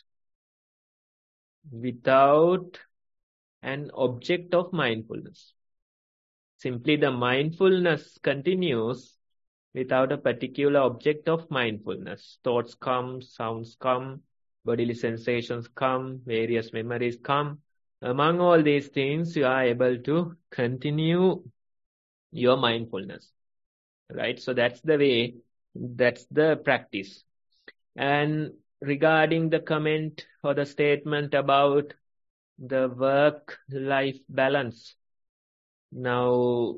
without an object of mindfulness. Simply the mindfulness continues without a particular object of mindfulness. Thoughts come, sounds come, bodily sensations come, various memories come. Among all these things, you are able to continue your mindfulness, right? So that's the way, that's the practice. And regarding the comment or the statement about the work-life balance, now,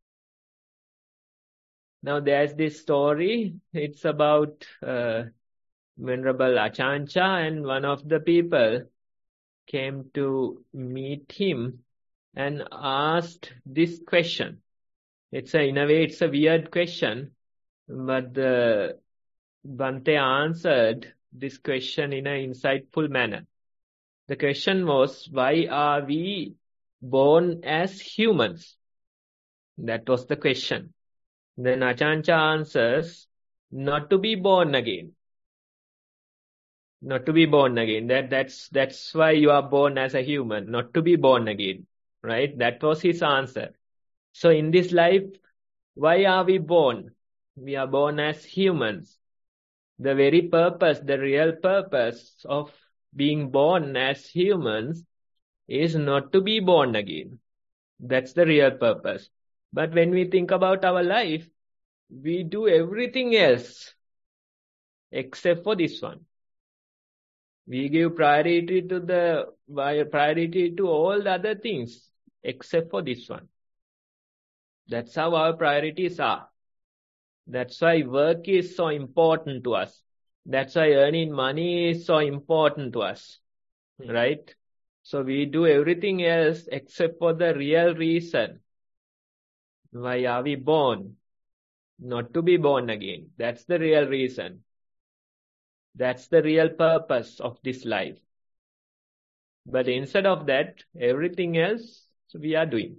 now there's this story. It's about uh, Venerable Achancha, and one of the people came to meet him and asked this question. It's a, in a way, it's a weird question, but the Bhante answered this question in an insightful manner. The question was, why are we born as humans? That was the question. Then Achancha answers, not to be born again. Not to be born again. That that's that's why you are born as a human, not to be born again. Right? That was his answer. So in this life, why are we born? We are born as humans. The very purpose, the real purpose of being born as humans is not to be born again. That's the real purpose. But when we think about our life, we do everything else except for this one. We give priority to the priority to all the other things except for this one. That's how our priorities are. That's why work is so important to us. That's why earning money is so important to us, right? So we do everything else except for the real reason. Why are we born? Not to be born again. That's the real reason. That's the real purpose of this life. But instead of that, everything else we are doing.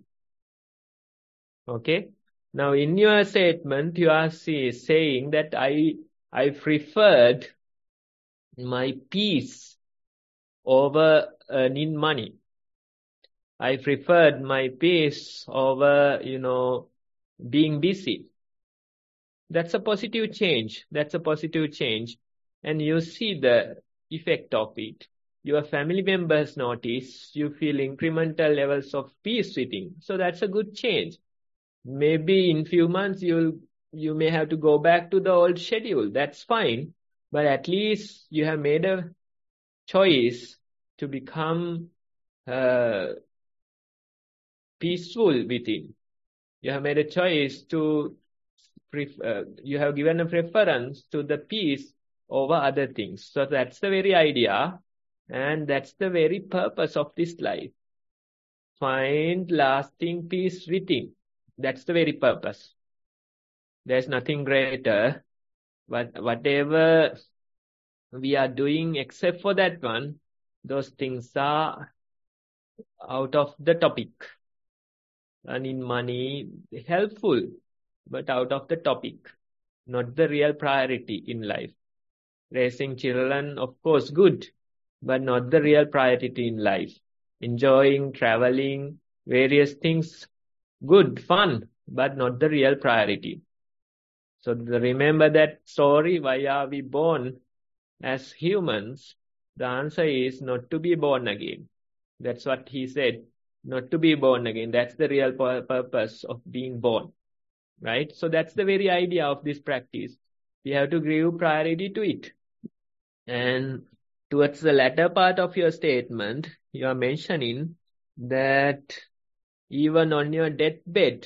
Okay? Now in your statement, you are see, saying that I, I preferred my peace over earning money. I preferred my peace over, you know, being busy. That's a positive change. That's a positive change. And you see the effect of it. Your family members notice, you feel incremental levels of peace within. So that's a good change. Maybe in few months you'll, you may have to go back to the old schedule. That's fine. But at least you have made a choice to become uh, peaceful within. You have made a choice to uh, you have given a preference to the peace over other things. So that's the very idea, and that's the very purpose of this life. Find lasting peace within. That's the very purpose. There's nothing greater. But whatever we are doing except for that one, those things are out of the topic. Earning money, helpful, but out of the topic. Not the real priority in life. Raising children, of course, good, but not the real priority in life. Enjoying, traveling, various things, good, fun, but not the real priority. So the, remember that story, why are we born as humans? The answer is not to be born again. That's what he said, not to be born again. That's the real purpose of being born, right? So that's the very idea of this practice. We have to give priority to it. And towards the latter part of your statement, you are mentioning that even on your deathbed,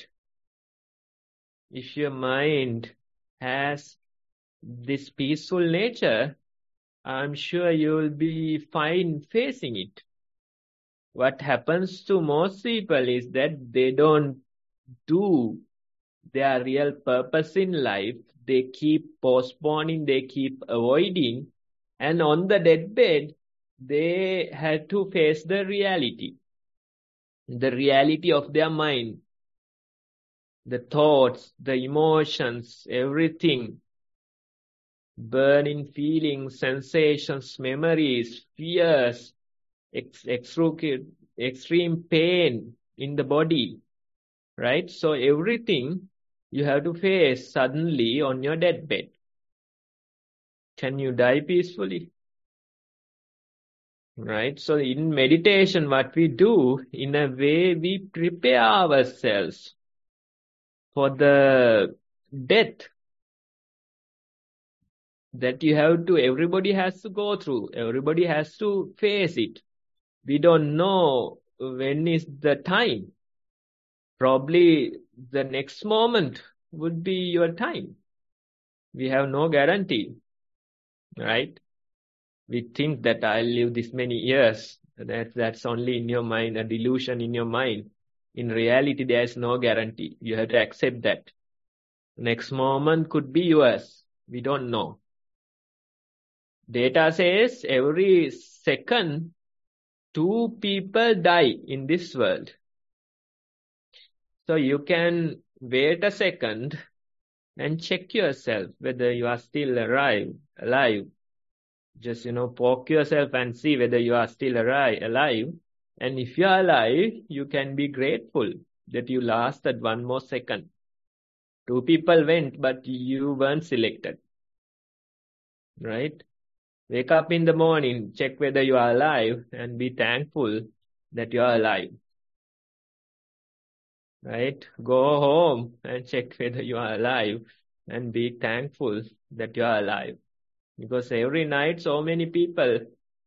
if your mind has this peaceful nature, I'm sure you'll be fine facing it. What happens to most people is that they don't do their real purpose in life. They keep postponing, they keep avoiding, and on the deathbed, they had to face the reality, the reality of their mind, the thoughts, the emotions, everything, burning feelings, sensations, memories, fears, ex- extreme pain in the body, right? So everything you have to face suddenly on your deathbed. Can you die peacefully? Right? So in meditation, what we do, in a way, we prepare ourselves for the death that you have to, everybody has to go through. Everybody has to face it. We don't know when is the time. Probably the next moment would be your time. We have no guarantee, right? We think that I'll live this many years. That, that's only in your mind, a delusion in your mind. In reality, there is no guarantee. You have to accept that. Next moment could be yours. We don't know. Data says every second, two people die in this world. So you can wait a second and check yourself whether you are still alive. alive. Just, you know, poke yourself and see whether you are still alive. alive. And if you are alive, you can be grateful that you lasted one more second. Two people went, but you weren't selected. Right? Wake up in the morning, check whether you are alive, and be thankful that you are alive. Right? Go home and check whether you are alive and be thankful that you are alive. Because every night, so many people,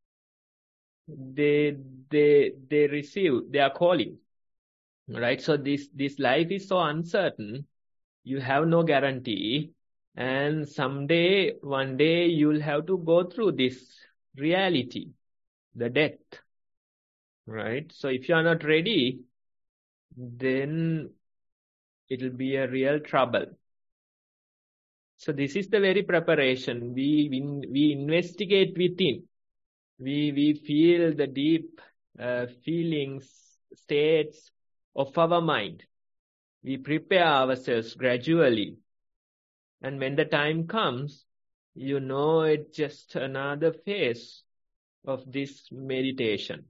they, they, they receive, they are calling, right? So this, this life is so uncertain. You have no guarantee. And someday, one day, you'll have to go through this reality, the death, right? So if you are not ready, then it'll be a real trouble. So this is the very preparation. We, we, we investigate within. We, we feel the deep uh, feelings, states of our mind. We prepare ourselves gradually. And when the time comes, you know it's just another phase of this meditation.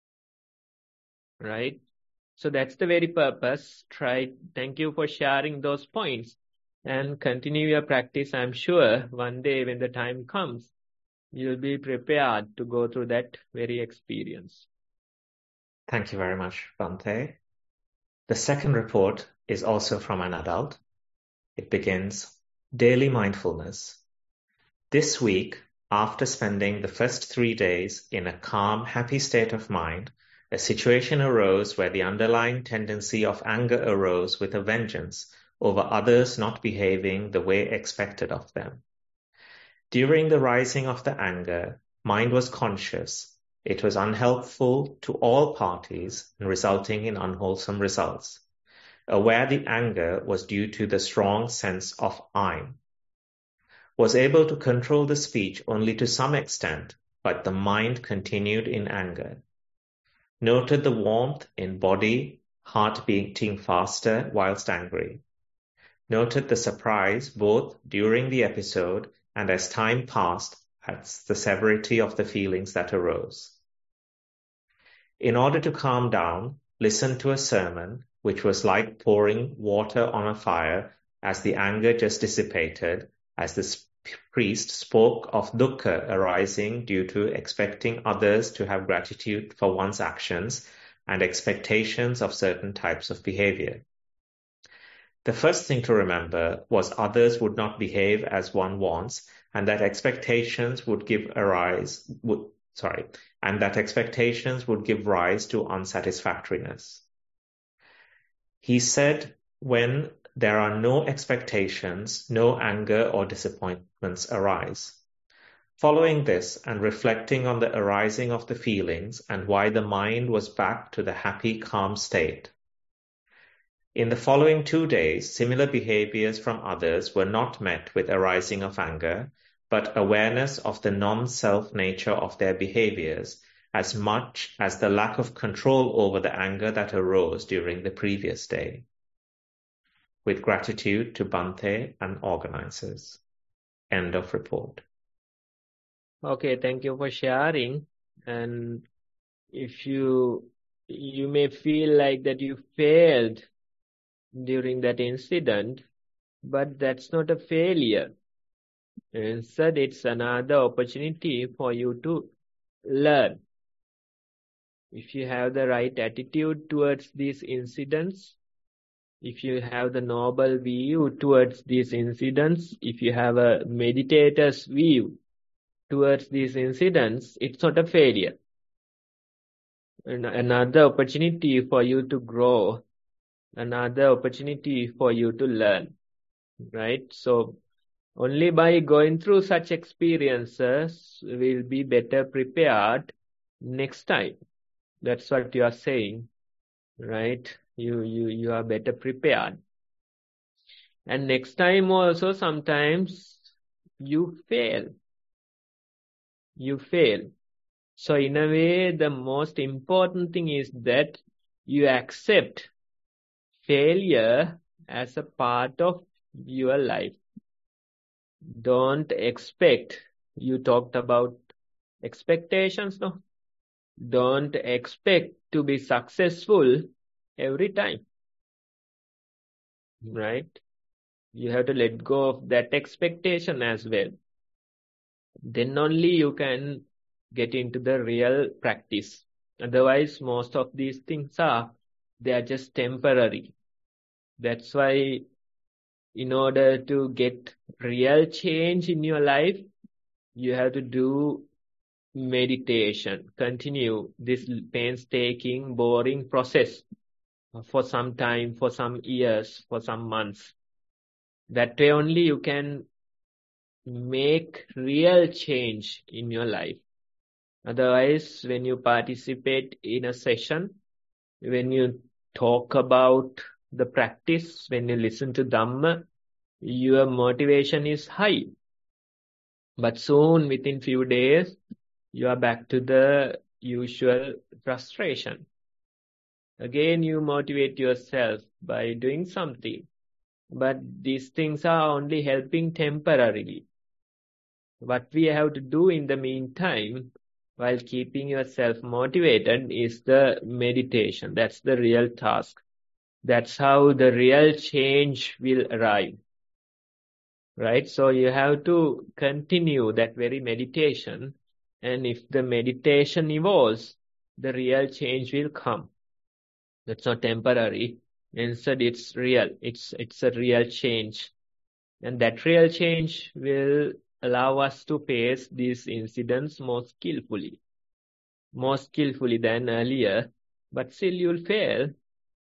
Right? So that's the very purpose. Try. Thank you for sharing those points. And continue your practice. I'm sure one day when the time comes, you'll be prepared to go through that very experience. Thank you very much, Bhante. The second report is also from an adult. It begins, Daily Mindfulness. This week, after spending the first three days in a calm, happy state of mind, a situation arose where the underlying tendency of anger arose with a vengeance, over others not behaving the way expected of them. During the rising of the anger, mind was conscious. It was unhelpful to all parties and resulting in unwholesome results. Aware the anger was due to the strong sense of I. Was able to control the speech only to some extent, but the mind continued in anger. Noted the warmth in body, heart beating faster whilst angry. Noted the surprise both during the episode and as time passed at the severity of the feelings that arose. In order to calm down, listened to a sermon, which was like pouring water on a fire as the anger just dissipated, as the priest spoke of dukkha arising due to expecting others to have gratitude for one's actions and expectations of certain types of behavior. The first thing to remember was others would not behave as one wants, and that expectations would give arise would sorry, and that expectations would give rise to unsatisfactoriness. He said, when there are no expectations, no anger or disappointments arise. Following this and reflecting on the arising of the feelings and why the mind was back to the happy, calm state. In the following two days, similar behaviors from others were not met with arising of anger, but awareness of the non-self nature of their behaviors, as much as the lack of control over the anger that arose during the previous day. With gratitude to Bhante and organizers. End of report. Okay, thank you for sharing. And if you you may feel like that you failed during that incident, but that's not a failure. Instead, it's another opportunity for you to learn. If you have the right attitude towards these incidents, if you have the noble view towards these incidents, if you have a meditator's view towards these incidents, it's not a failure. And another opportunity for you to grow, another opportunity for you to learn, right? So only by going through such experiences we'll be better prepared next time. That's what you are saying, right? You, you, you are better prepared. And next time also sometimes you fail. You fail. So in a way, the most important thing is that you accept failure as a part of your life. Don't expect, you talked about expectations, no? Don't expect to be successful every time, right? You have to let go of that expectation as well. Then only you can get into the real practice. Otherwise, most of these things are, they are just temporary. That's why in order to get real change in your life, you have to do meditation. Continue this painstaking, boring process for some time, for some years, for some months. That way only you can make real change in your life. Otherwise, when you participate in a session, when you talk about the practice, when you listen to Dhamma, your motivation is high. But soon, within few days, you are back to the usual frustration. Again, you motivate yourself by doing something. But these things are only helping temporarily. What we have to do in the meantime, while keeping yourself motivated, is the meditation. That's the real task. That's how the real change will arrive. Right? So you have to continue that very meditation. And if the meditation evolves, the real change will come. That's not temporary. Instead, it's real. It's, it's a real change. And that real change will allow us to face these incidents more skillfully. More skillfully than earlier. But still you'll fail.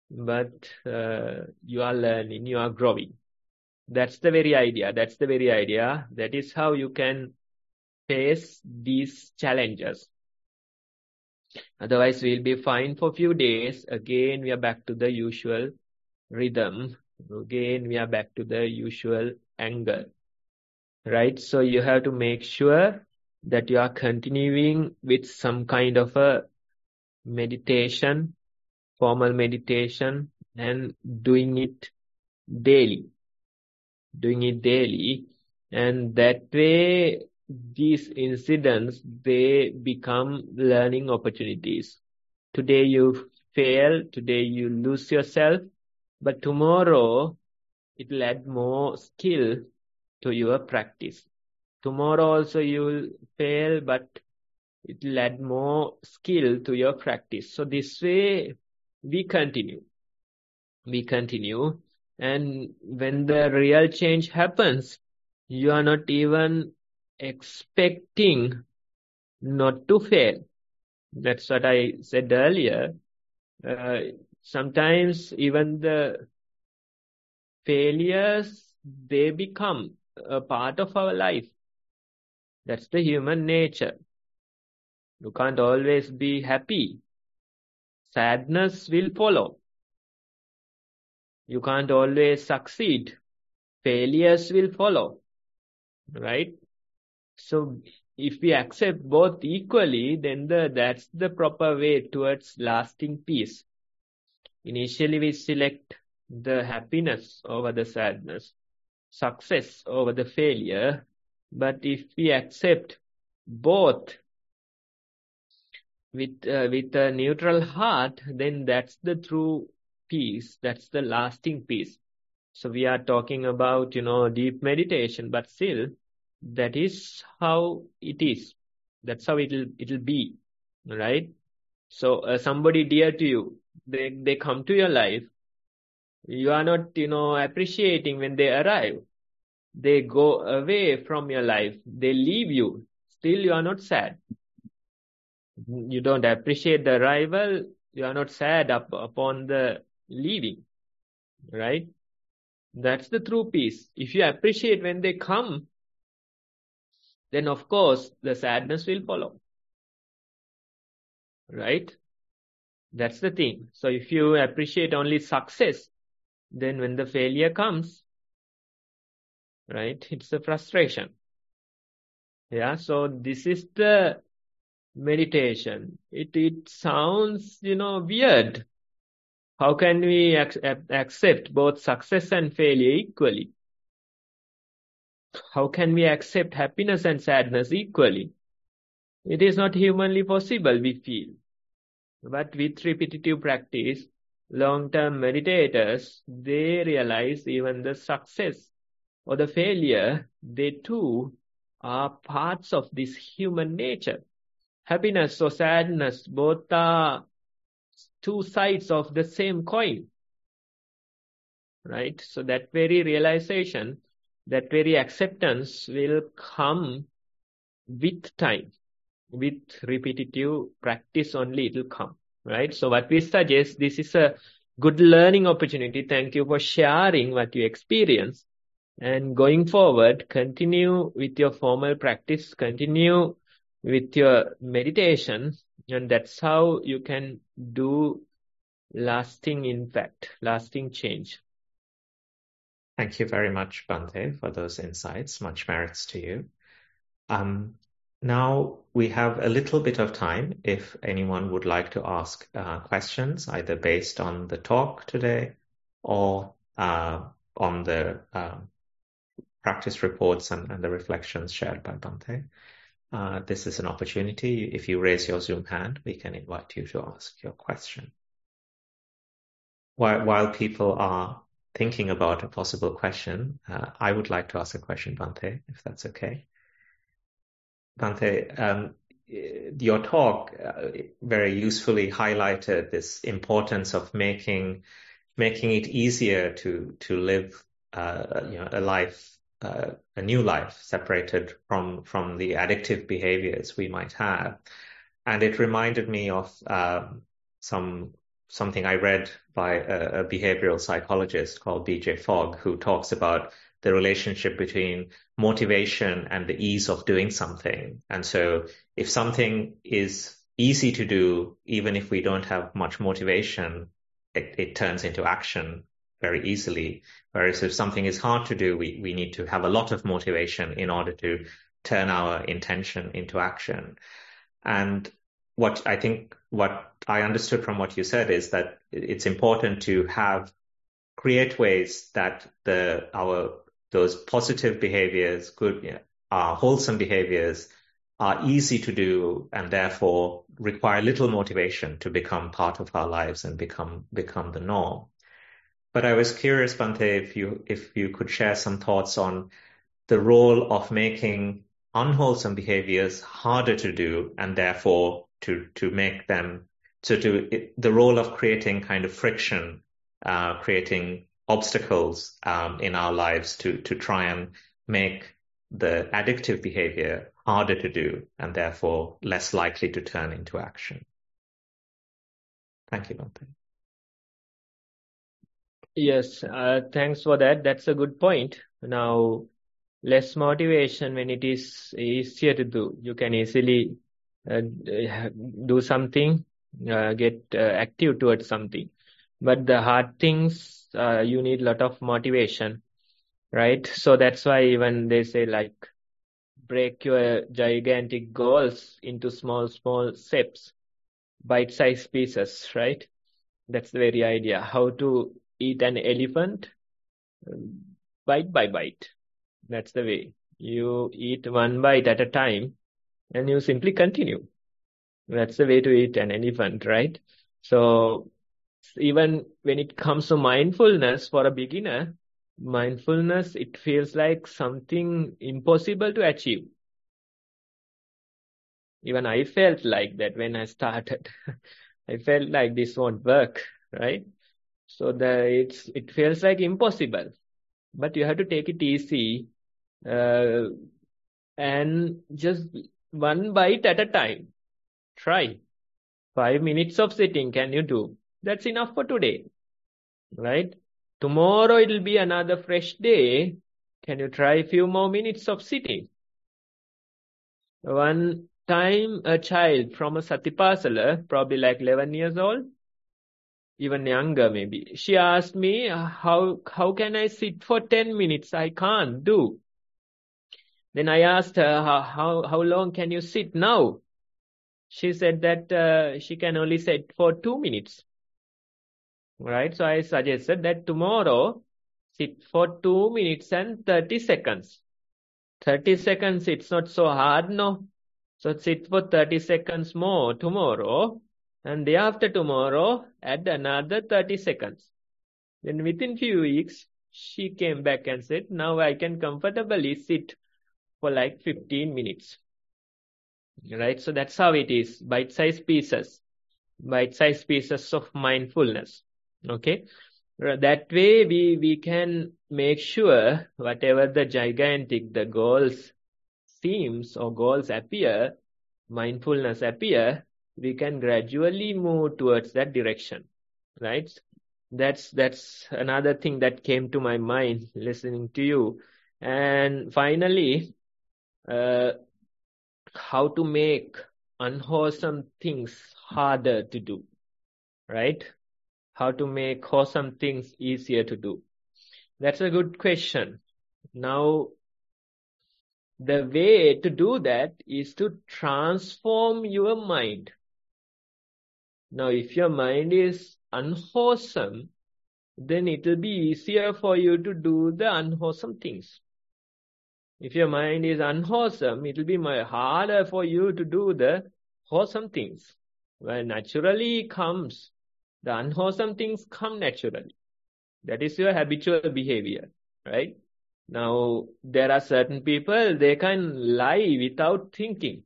but uh, you are learning, you are growing. That's the very idea. That's the very idea. That is how you can face these challenges. Otherwise, we'll be fine for a few days. Again, we are back to the usual rhythm. Again, we are back to the usual anger. Right? So you have to make sure that you are continuing with some kind of a meditation, formal meditation, and doing it daily. Doing it daily. And that way, these incidents, they become learning opportunities. Today you fail, today you lose yourself, but tomorrow it will add more skill to your practice. Tomorrow also you will fail, but it will add more skill to your practice. So this way we continue. We continue. And when the real change happens, you are not even expecting not to fail. That's what I said earlier. Uh, sometimes even the failures, they become a part of our life. That's the human nature. You can't always be happy. Sadness will follow. You can't always succeed. Failures will follow. Right? So if we accept both equally, then the, that's the proper way towards lasting peace. Initially, we select the happiness over the sadness, success over the failure. But if we accept both with uh, with a neutral heart, then that's the true peace. That's the lasting peace. So we are talking about, you know, deep meditation, but still, that is how it is. That's how it'll it'll be, right? So uh, somebody dear to you, they they come to your life. You are not, you know, appreciating when they arrive. They go away from your life. They leave you. Still, you are not sad. You don't appreciate the arrival. You are not sad up upon the leaving, right? That's the true peace. If you appreciate when they come, then of course the sadness will follow, right? That's the thing. So if you appreciate only success, then when the failure comes, right, it's a frustration. Yeah, so this is the meditation. It it sounds, you know, weird. How can we ac accept both success and failure equally? How can we accept happiness and sadness equally? It is not humanly possible, we feel. But with repetitive practice, long-term meditators, they realize even the success or the failure, they too are parts of this human nature. Happiness or sadness, both are two sides of the same coin, right? So that very realization, that very acceptance will come with time. With repetitive practice only, it will come, right? So what we suggest, this is a good learning opportunity. Thank you for sharing what you experience. And going forward, continue with your formal practice, continue with your meditation, and that's how you can do lasting impact, lasting change. Thank you very much, Bhante, for those insights. Much merits to you. Um, now we have a little bit of time if anyone would like to ask uh, questions, either based on the talk today or uh, on the uh, practice reports and, and the reflections shared by Bhante. Uh, this is an opportunity. If you raise your Zoom hand, we can invite you to ask your question. While, while people are thinking about a possible question, uh, I would like to ask a question, Bhante, if that's okay. Bhante, um, your talk uh, very usefully highlighted this importance of making making it easier to to live uh, you know, a life, uh, a new life, separated from from the addictive behaviors we might have. And it reminded me of um, some something I read by a, a behavioral psychologist called B J Fogg, who talks about the relationship between motivation and the ease of doing something. And so if something is easy to do, even if we don't have much motivation, it, it turns into action very easily. Whereas if something is hard to do, we, we need to have a lot of motivation in order to turn our intention into action. And what I think, what I understood from what you said is that it's important to have, create ways that the, our, those positive behaviors, good, uh, wholesome behaviors are easy to do and therefore require little motivation to become part of our lives and become, become the norm. But I was curious, Bhante, if you, if you could share some thoughts on the role of making unwholesome behaviors harder to do and therefore to, to make them, so to, it, the role of creating kind of friction, uh, creating obstacles, um, in our lives to, to try and make the addictive behavior harder to do and therefore less likely to turn into action. Thank you, Bhante. Yes, uh, thanks for that. That's a good point. Now, less motivation when it is easier to do. You can easily uh, do something, uh, get uh, active towards something. But the hard things, uh, you need a lot of motivation, right? So that's why even they say like, break your gigantic goals into small, small steps, bite-sized pieces, right? That's the very idea. How to eat an elephant, bite by bite. That's the way. You eat one bite at a time and you simply continue. That's the way to eat an elephant, right? So even when it comes to mindfulness for a beginner, mindfulness, it feels like something impossible to achieve. Even I felt like that when I started. I felt like this won't work, right? So the it's it feels like impossible, but you have to take it easy, uh, and just one bite at a time. Try. Five minutes of sitting, can you do? That's enough for today, right? Tomorrow it'll be another fresh day. Can you try a few more minutes of sitting? One time, a child from a Satipasala, probably like eleven years old, even younger maybe, she asked me, how how can I sit for ten minutes? I can't do. Then I asked her, how how, how long can you sit now? She said that uh, she can only sit for two minutes. Right? So I suggested that tomorrow, sit for two minutes and thirty seconds. thirty seconds, it's not so hard, no? So sit for thirty seconds more tomorrow. And day after tomorrow, add another thirty seconds. Then within few weeks, she came back and said, now I can comfortably sit for like fifteen minutes. Right? So that's how it is. Bite-sized pieces. Bite-sized pieces of mindfulness. Okay? That way we, we can make sure whatever the gigantic, the goals seems or goals appear, mindfulness appear, we can gradually move towards that direction. Right? That's that's another thing that came to my mind listening to you. And finally, uh, how to make unwholesome things harder to do, right? How to make wholesome things easier to do. That's a good question. Now, the way to do that is to transform your mind. Now, if your mind is unwholesome, then it will be easier for you to do the unwholesome things. If your mind is unwholesome, it will be much harder for you to do the wholesome things. When naturally comes, the unwholesome things come naturally. That is your habitual behavior, right? Now, there are certain people, they can lie without thinking.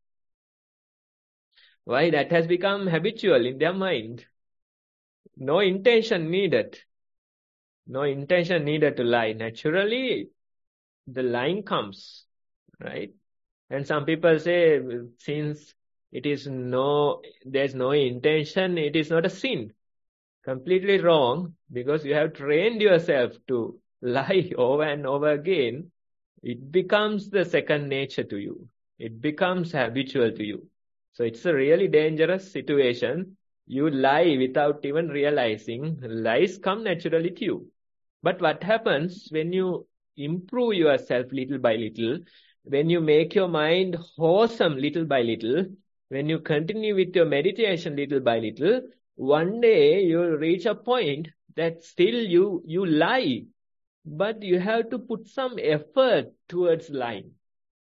Why? That has become habitual in their mind. No intention needed. No intention needed to lie. Naturally, the lying comes, right? And some people say, since it is no, there's no intention, it is not a sin. Completely wrong, because you have trained yourself to lie over and over again. It becomes the second nature to you. It becomes habitual to you. So it's a really dangerous situation. You lie without even realizing. Lies come naturally to you. But what happens when you improve yourself little by little, when you make your mind wholesome little by little, when you continue with your meditation little by little, one day you'll reach a point that still you, you lie, but you have to put some effort towards lying.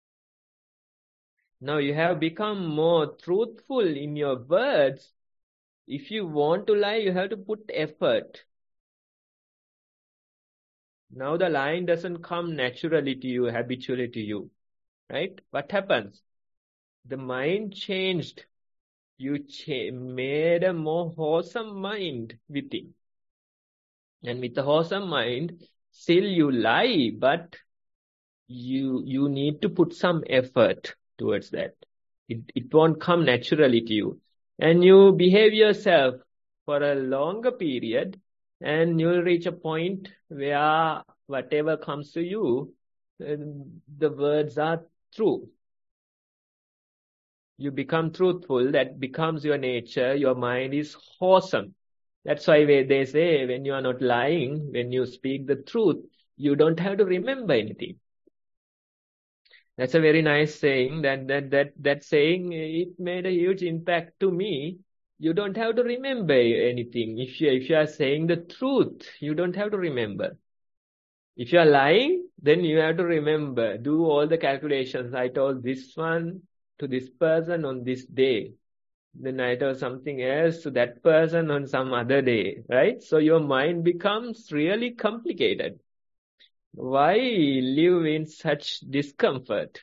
Now you have become more truthful in your words. If you want to lie, you have to put effort. Now the lying doesn't come naturally to you, habitually to you, right? What happens? The mind changed. You cha- made a more wholesome mind within. And with a wholesome mind, still you lie, but you you need to put some effort towards that. It, it won't come naturally to you. And you behave yourself for a longer period, and you'll reach a point where whatever comes to you, uh, the words are true. You become truthful, that becomes your nature, your mind is wholesome. That's why they say when you are not lying, when you speak the truth, you don't have to remember anything. That's a very nice saying. That that that that saying, it made a huge impact to me. You don't have to remember anything. If you if you are saying the truth, you don't have to remember. If you are lying, then you have to remember. Do all the calculations. I told this one to this person on this day. Then I told something else to that person on some other day, right? So your mind becomes really complicated. Why live in such discomfort?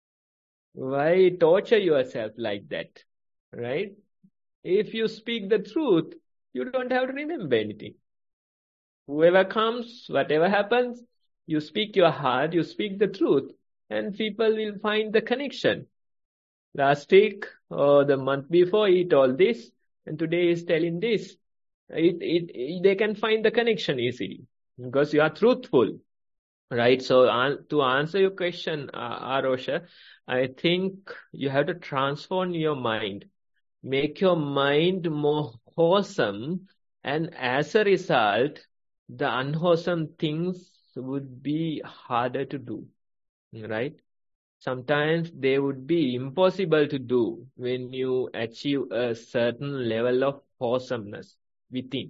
Why torture yourself like that, right? If you speak the truth, you don't have to remember anything. Whoever comes, whatever happens, you speak your heart, you speak the truth, and people will find the connection. Last week or the month before, he told this, and today he's telling this. It, it, it, they can find the connection easily because you are truthful, right? So uh, to answer your question, uh, Arosha, I think you have to transform your mind, make your mind more wholesome, and as a result, the unwholesome things would be harder to do, right? Sometimes they would be impossible to do when you achieve a certain level of wholesomeness within,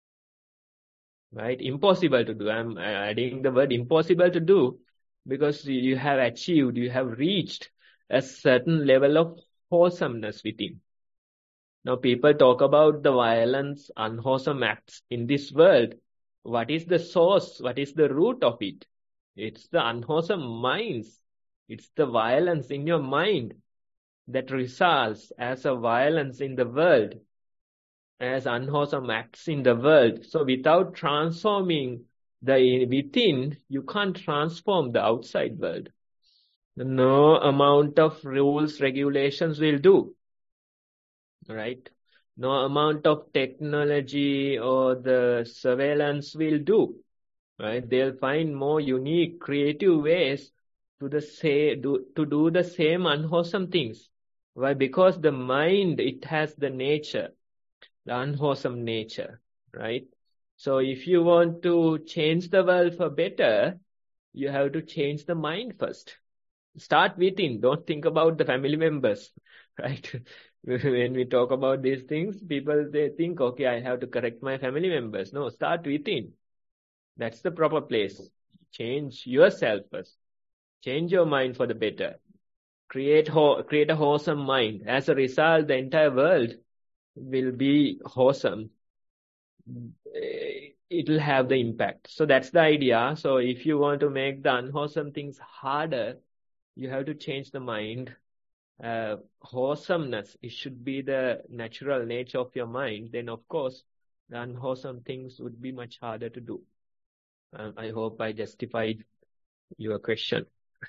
right? Impossible to do. I'm adding the word impossible to do because you have achieved, you have reached a certain level of wholesomeness within. Now people talk about the violence, unwholesome acts in this world. What is the source? What is the root of it? It's the unwholesome minds. It's the violence in your mind that results as a violence in the world, as unwholesome acts in the world. So without transforming the within, you can't transform the outside world. No amount of rules, regulations will do, right? No amount of technology or the surveillance will do, right? They'll find more unique, creative ways to the say do to do the same unwholesome things. Why? Because the mind, it has the nature, the unwholesome nature, right? So if you want to change the world for better, you have to change the mind first. Start within. Don't think about the family members, right? When we talk about these things, people, they think, okay, I have to correct my family members. No, start within. That's the proper place. Change yourself first. Change your mind for the better. Create ho- create a wholesome mind. As a result, the entire world will be wholesome. It will have the impact. So that's the idea. So if you want to make the unwholesome things harder, you have to change the mind. Uh, wholesomeness, it should be the natural nature of your mind. Then, of course, the unwholesome things would be much harder to do. Um, I hope I justified your question.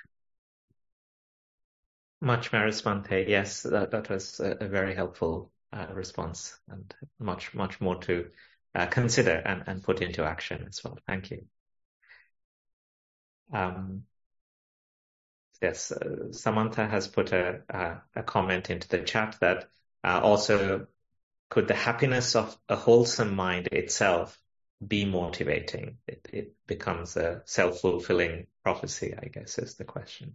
Much, Maris Bhante. Yes, that, that was a, a very helpful uh, response, and much, much more to uh, consider and, and put into action as well. Thank you. Um, yes, uh, Samantha has put a, a, a comment into the chat that uh, also could the happiness of a wholesome mind itself be motivating? It, it becomes a self-fulfilling prophecy, I guess, is the question.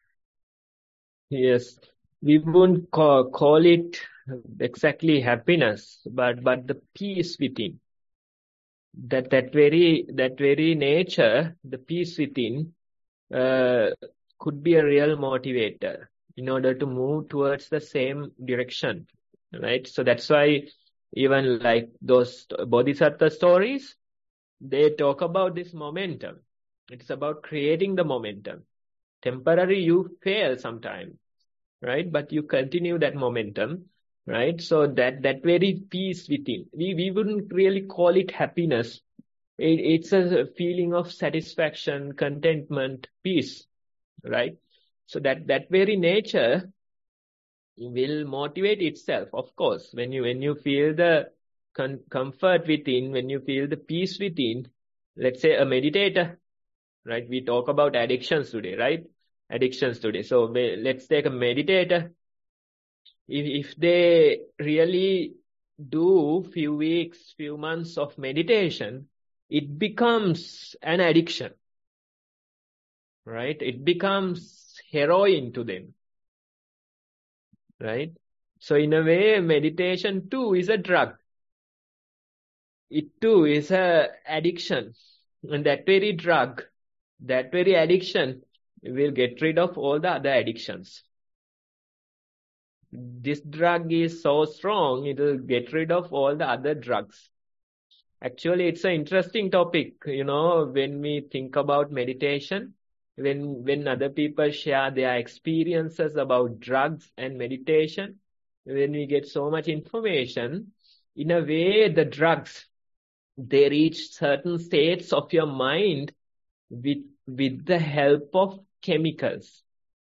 Yes, we won't call, call it exactly happiness, but but the peace within. That that very that very nature, the peace within, uh, could be a real motivator in order to move towards the same direction, right? So that's why even like those Bodhisattva stories, they talk about this momentum. It's about creating the momentum. Temporary, you fail sometimes, right? But you continue that momentum, right? So that that very peace within, we we wouldn't really call it happiness. It, it's a feeling of satisfaction, contentment, peace, right? So that that very nature will motivate itself, of course. When you when you feel the con- comfort within, when you feel the peace within, let's say a meditator, right? We talk about addictions today, right? Addictions today. So we- let's take a meditator. If, if they really do few weeks, few months of meditation, it becomes an addiction, right? It becomes heroin to them, right? So in a way, meditation too is a drug. It too is a addiction. And that very drug, that very addiction will get rid of all the other addictions. This drug is so strong, it will get rid of all the other drugs. Actually, it's an interesting topic, you know, when we think about meditation, when when other people share their experiences about drugs and meditation, when we get so much information, in a way, the drugs, they reach certain states of your mind with with the help of chemicals.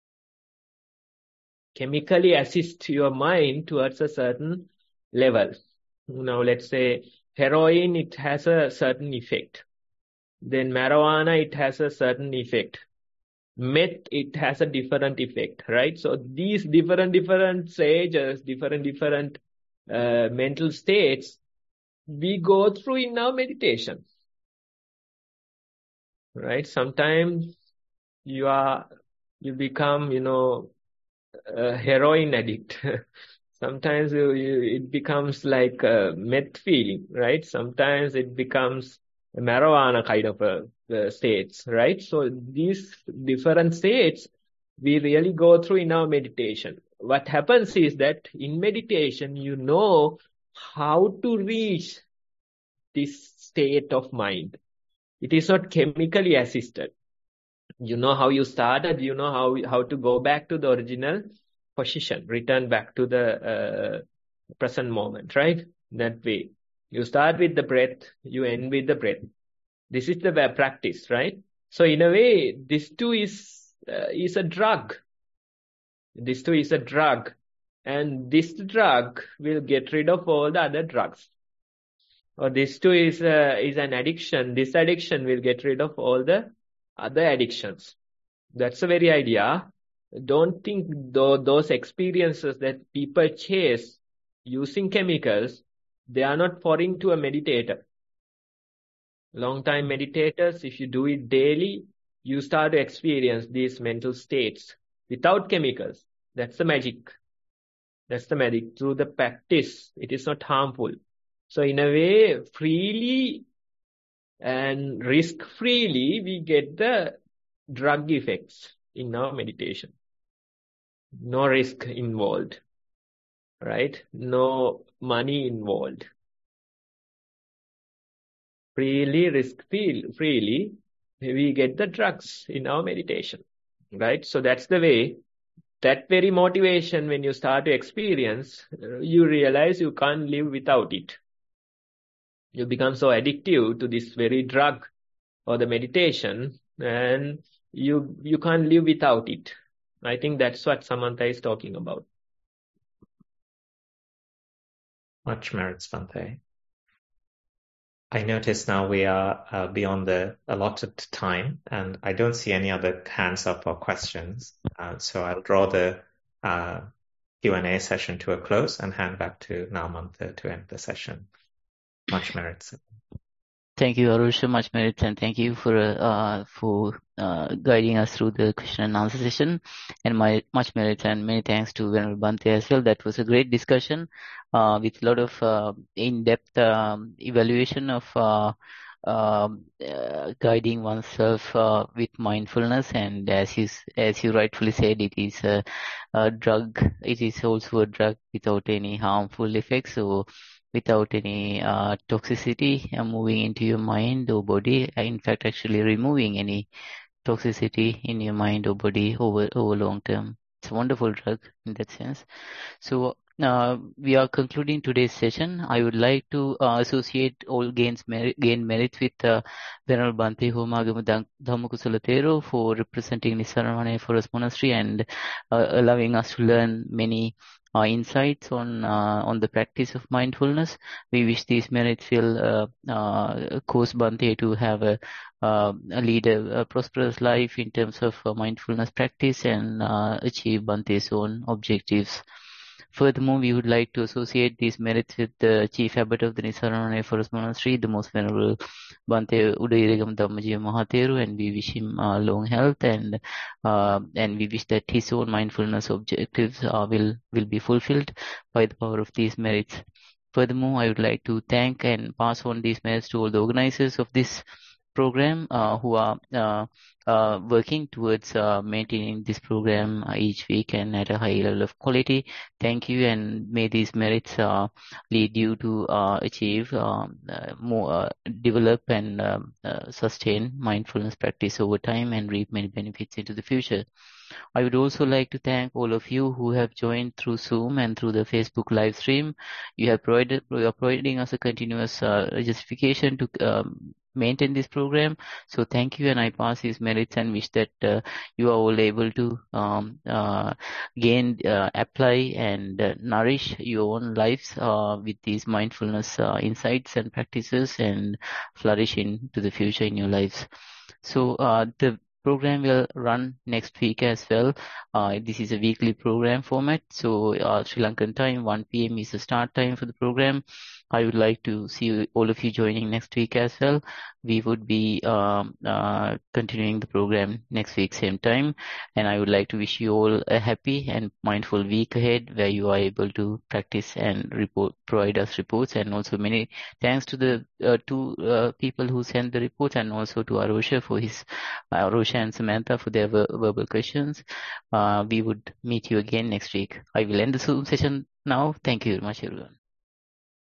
Chemically assist your mind towards a certain level. Now, let's say heroin, it has a certain effect. Then marijuana, it has a certain effect. Meth, it has a different effect, right? So these different, different stages, different, different uh, mental states, we go through in our meditation, right? Sometimes you are, you become, you know, a heroin addict. Sometimes you, you, it becomes like a meth feeling, right? Sometimes it becomes a marijuana kind of a, a states, right? So these different states, we really go through in our meditation. What happens is that in meditation, you know how to reach this state of mind. It is not chemically assisted. You know how you started, you know how, how to go back to the original position, return back to the uh, present moment, right? That way. You start with the breath, you end with the breath. This is the practice, right? So in a way, this too is, uh, is a drug. This too is a drug. And this drug will get rid of all the other drugs. Or this too is, uh, is an addiction. This addiction will get rid of all the other addictions. That's the very idea. Don't think though those experiences that people chase using chemicals, they are not foreign to a meditator. Long time meditators, if you do it daily, you start to experience these mental states without chemicals. That's the magic. That's the magic. Through the practice, it is not harmful. So in a way, freely and risk-freely, we get the drug effects in our meditation. No risk involved, right? No money involved. Freely, risk-free, freely, we get the drugs in our meditation, right? So that's the way. That very motivation, when you start to experience, you realize you can't live without it. You become so addictive to this very drug or the meditation, and you you can't live without it. I think that's what Samantha is talking about. Much merit, Svante. I notice now we are uh, beyond the allotted time, and I don't see any other hands up or questions. Uh, so I'll draw the uh, Q and A session to a close and hand back to Namantha to end the session. Much merit. Thank you, Arusha. Much merit, and thank you for uh, for uh, guiding us through the question and answer session. And my much merit and many thanks to Venerable Bhante as well. That was a great discussion uh, with a lot of uh, in-depth um, evaluation of uh, um, uh, guiding oneself uh, with mindfulness. And as you as you rightfully said, it is a, a drug. It is also a drug without any harmful effects. So without any uh, toxicity uh, moving into your mind or body. In fact, actually removing any toxicity in your mind or body over over long term. It's a wonderful drug in that sense. So uh, we are concluding today's session. I would like to uh, associate all gains merit, gain merit with uh, Venerable Bhante Homagama Dhammakusala Thero for representing Nisarana Forest Monastery and uh, allowing us to learn many uh, insights on uh, on the practice of mindfulness. We wish these merits will uh, uh, cause Bhante to have a, uh, a lead a, a prosperous life in terms of uh, mindfulness practice and uh, achieve Bhante's own objectives. Furthermore, we would like to associate these merits with the Chief Abbot of the Nisarana Forest Monastery, the Most Venerable Bhante Udayirigam Dhammajiva Mahathero, and we wish him uh, long health and uh, and we wish that his own mindfulness objectives uh, will will be fulfilled by the power of these merits. Furthermore, I would like to thank and pass on these merits to all the organizers of this program uh, who are uh, uh, working towards uh, maintaining this program uh, each week and at a high level of quality. Thank you, and may these merits uh, lead you to uh, achieve um, uh, more, uh, develop and um, uh, sustain mindfulness practice over time and reap many benefits into the future. I would also like to thank all of you who have joined through Zoom and through the Facebook live stream. You have provided, you are providing us a continuous uh, justification to um, maintain this program. So thank you, and I pass these merits and wish that uh, you are all able to um, uh, gain, uh, apply, and uh, nourish your own lives uh, with these mindfulness uh, insights and practices, and flourish into the future in your lives. So uh, the program will run next week as well. Uh, this is a weekly program format. So uh, Sri Lankan time, one p m is the start time for the program. I would like to see all of you joining next week as well. We would be um, uh, continuing the program next week, same time. And I would like to wish you all a happy and mindful week ahead where you are able to practice and report, provide us reports. And also many thanks to the uh, two uh, people who sent the reports, and also to Arusha for his, uh, Arusha and Samantha for their ver verbal questions. Uh, we would meet you again next week. I will end the Zoom session now. Thank you very much, everyone.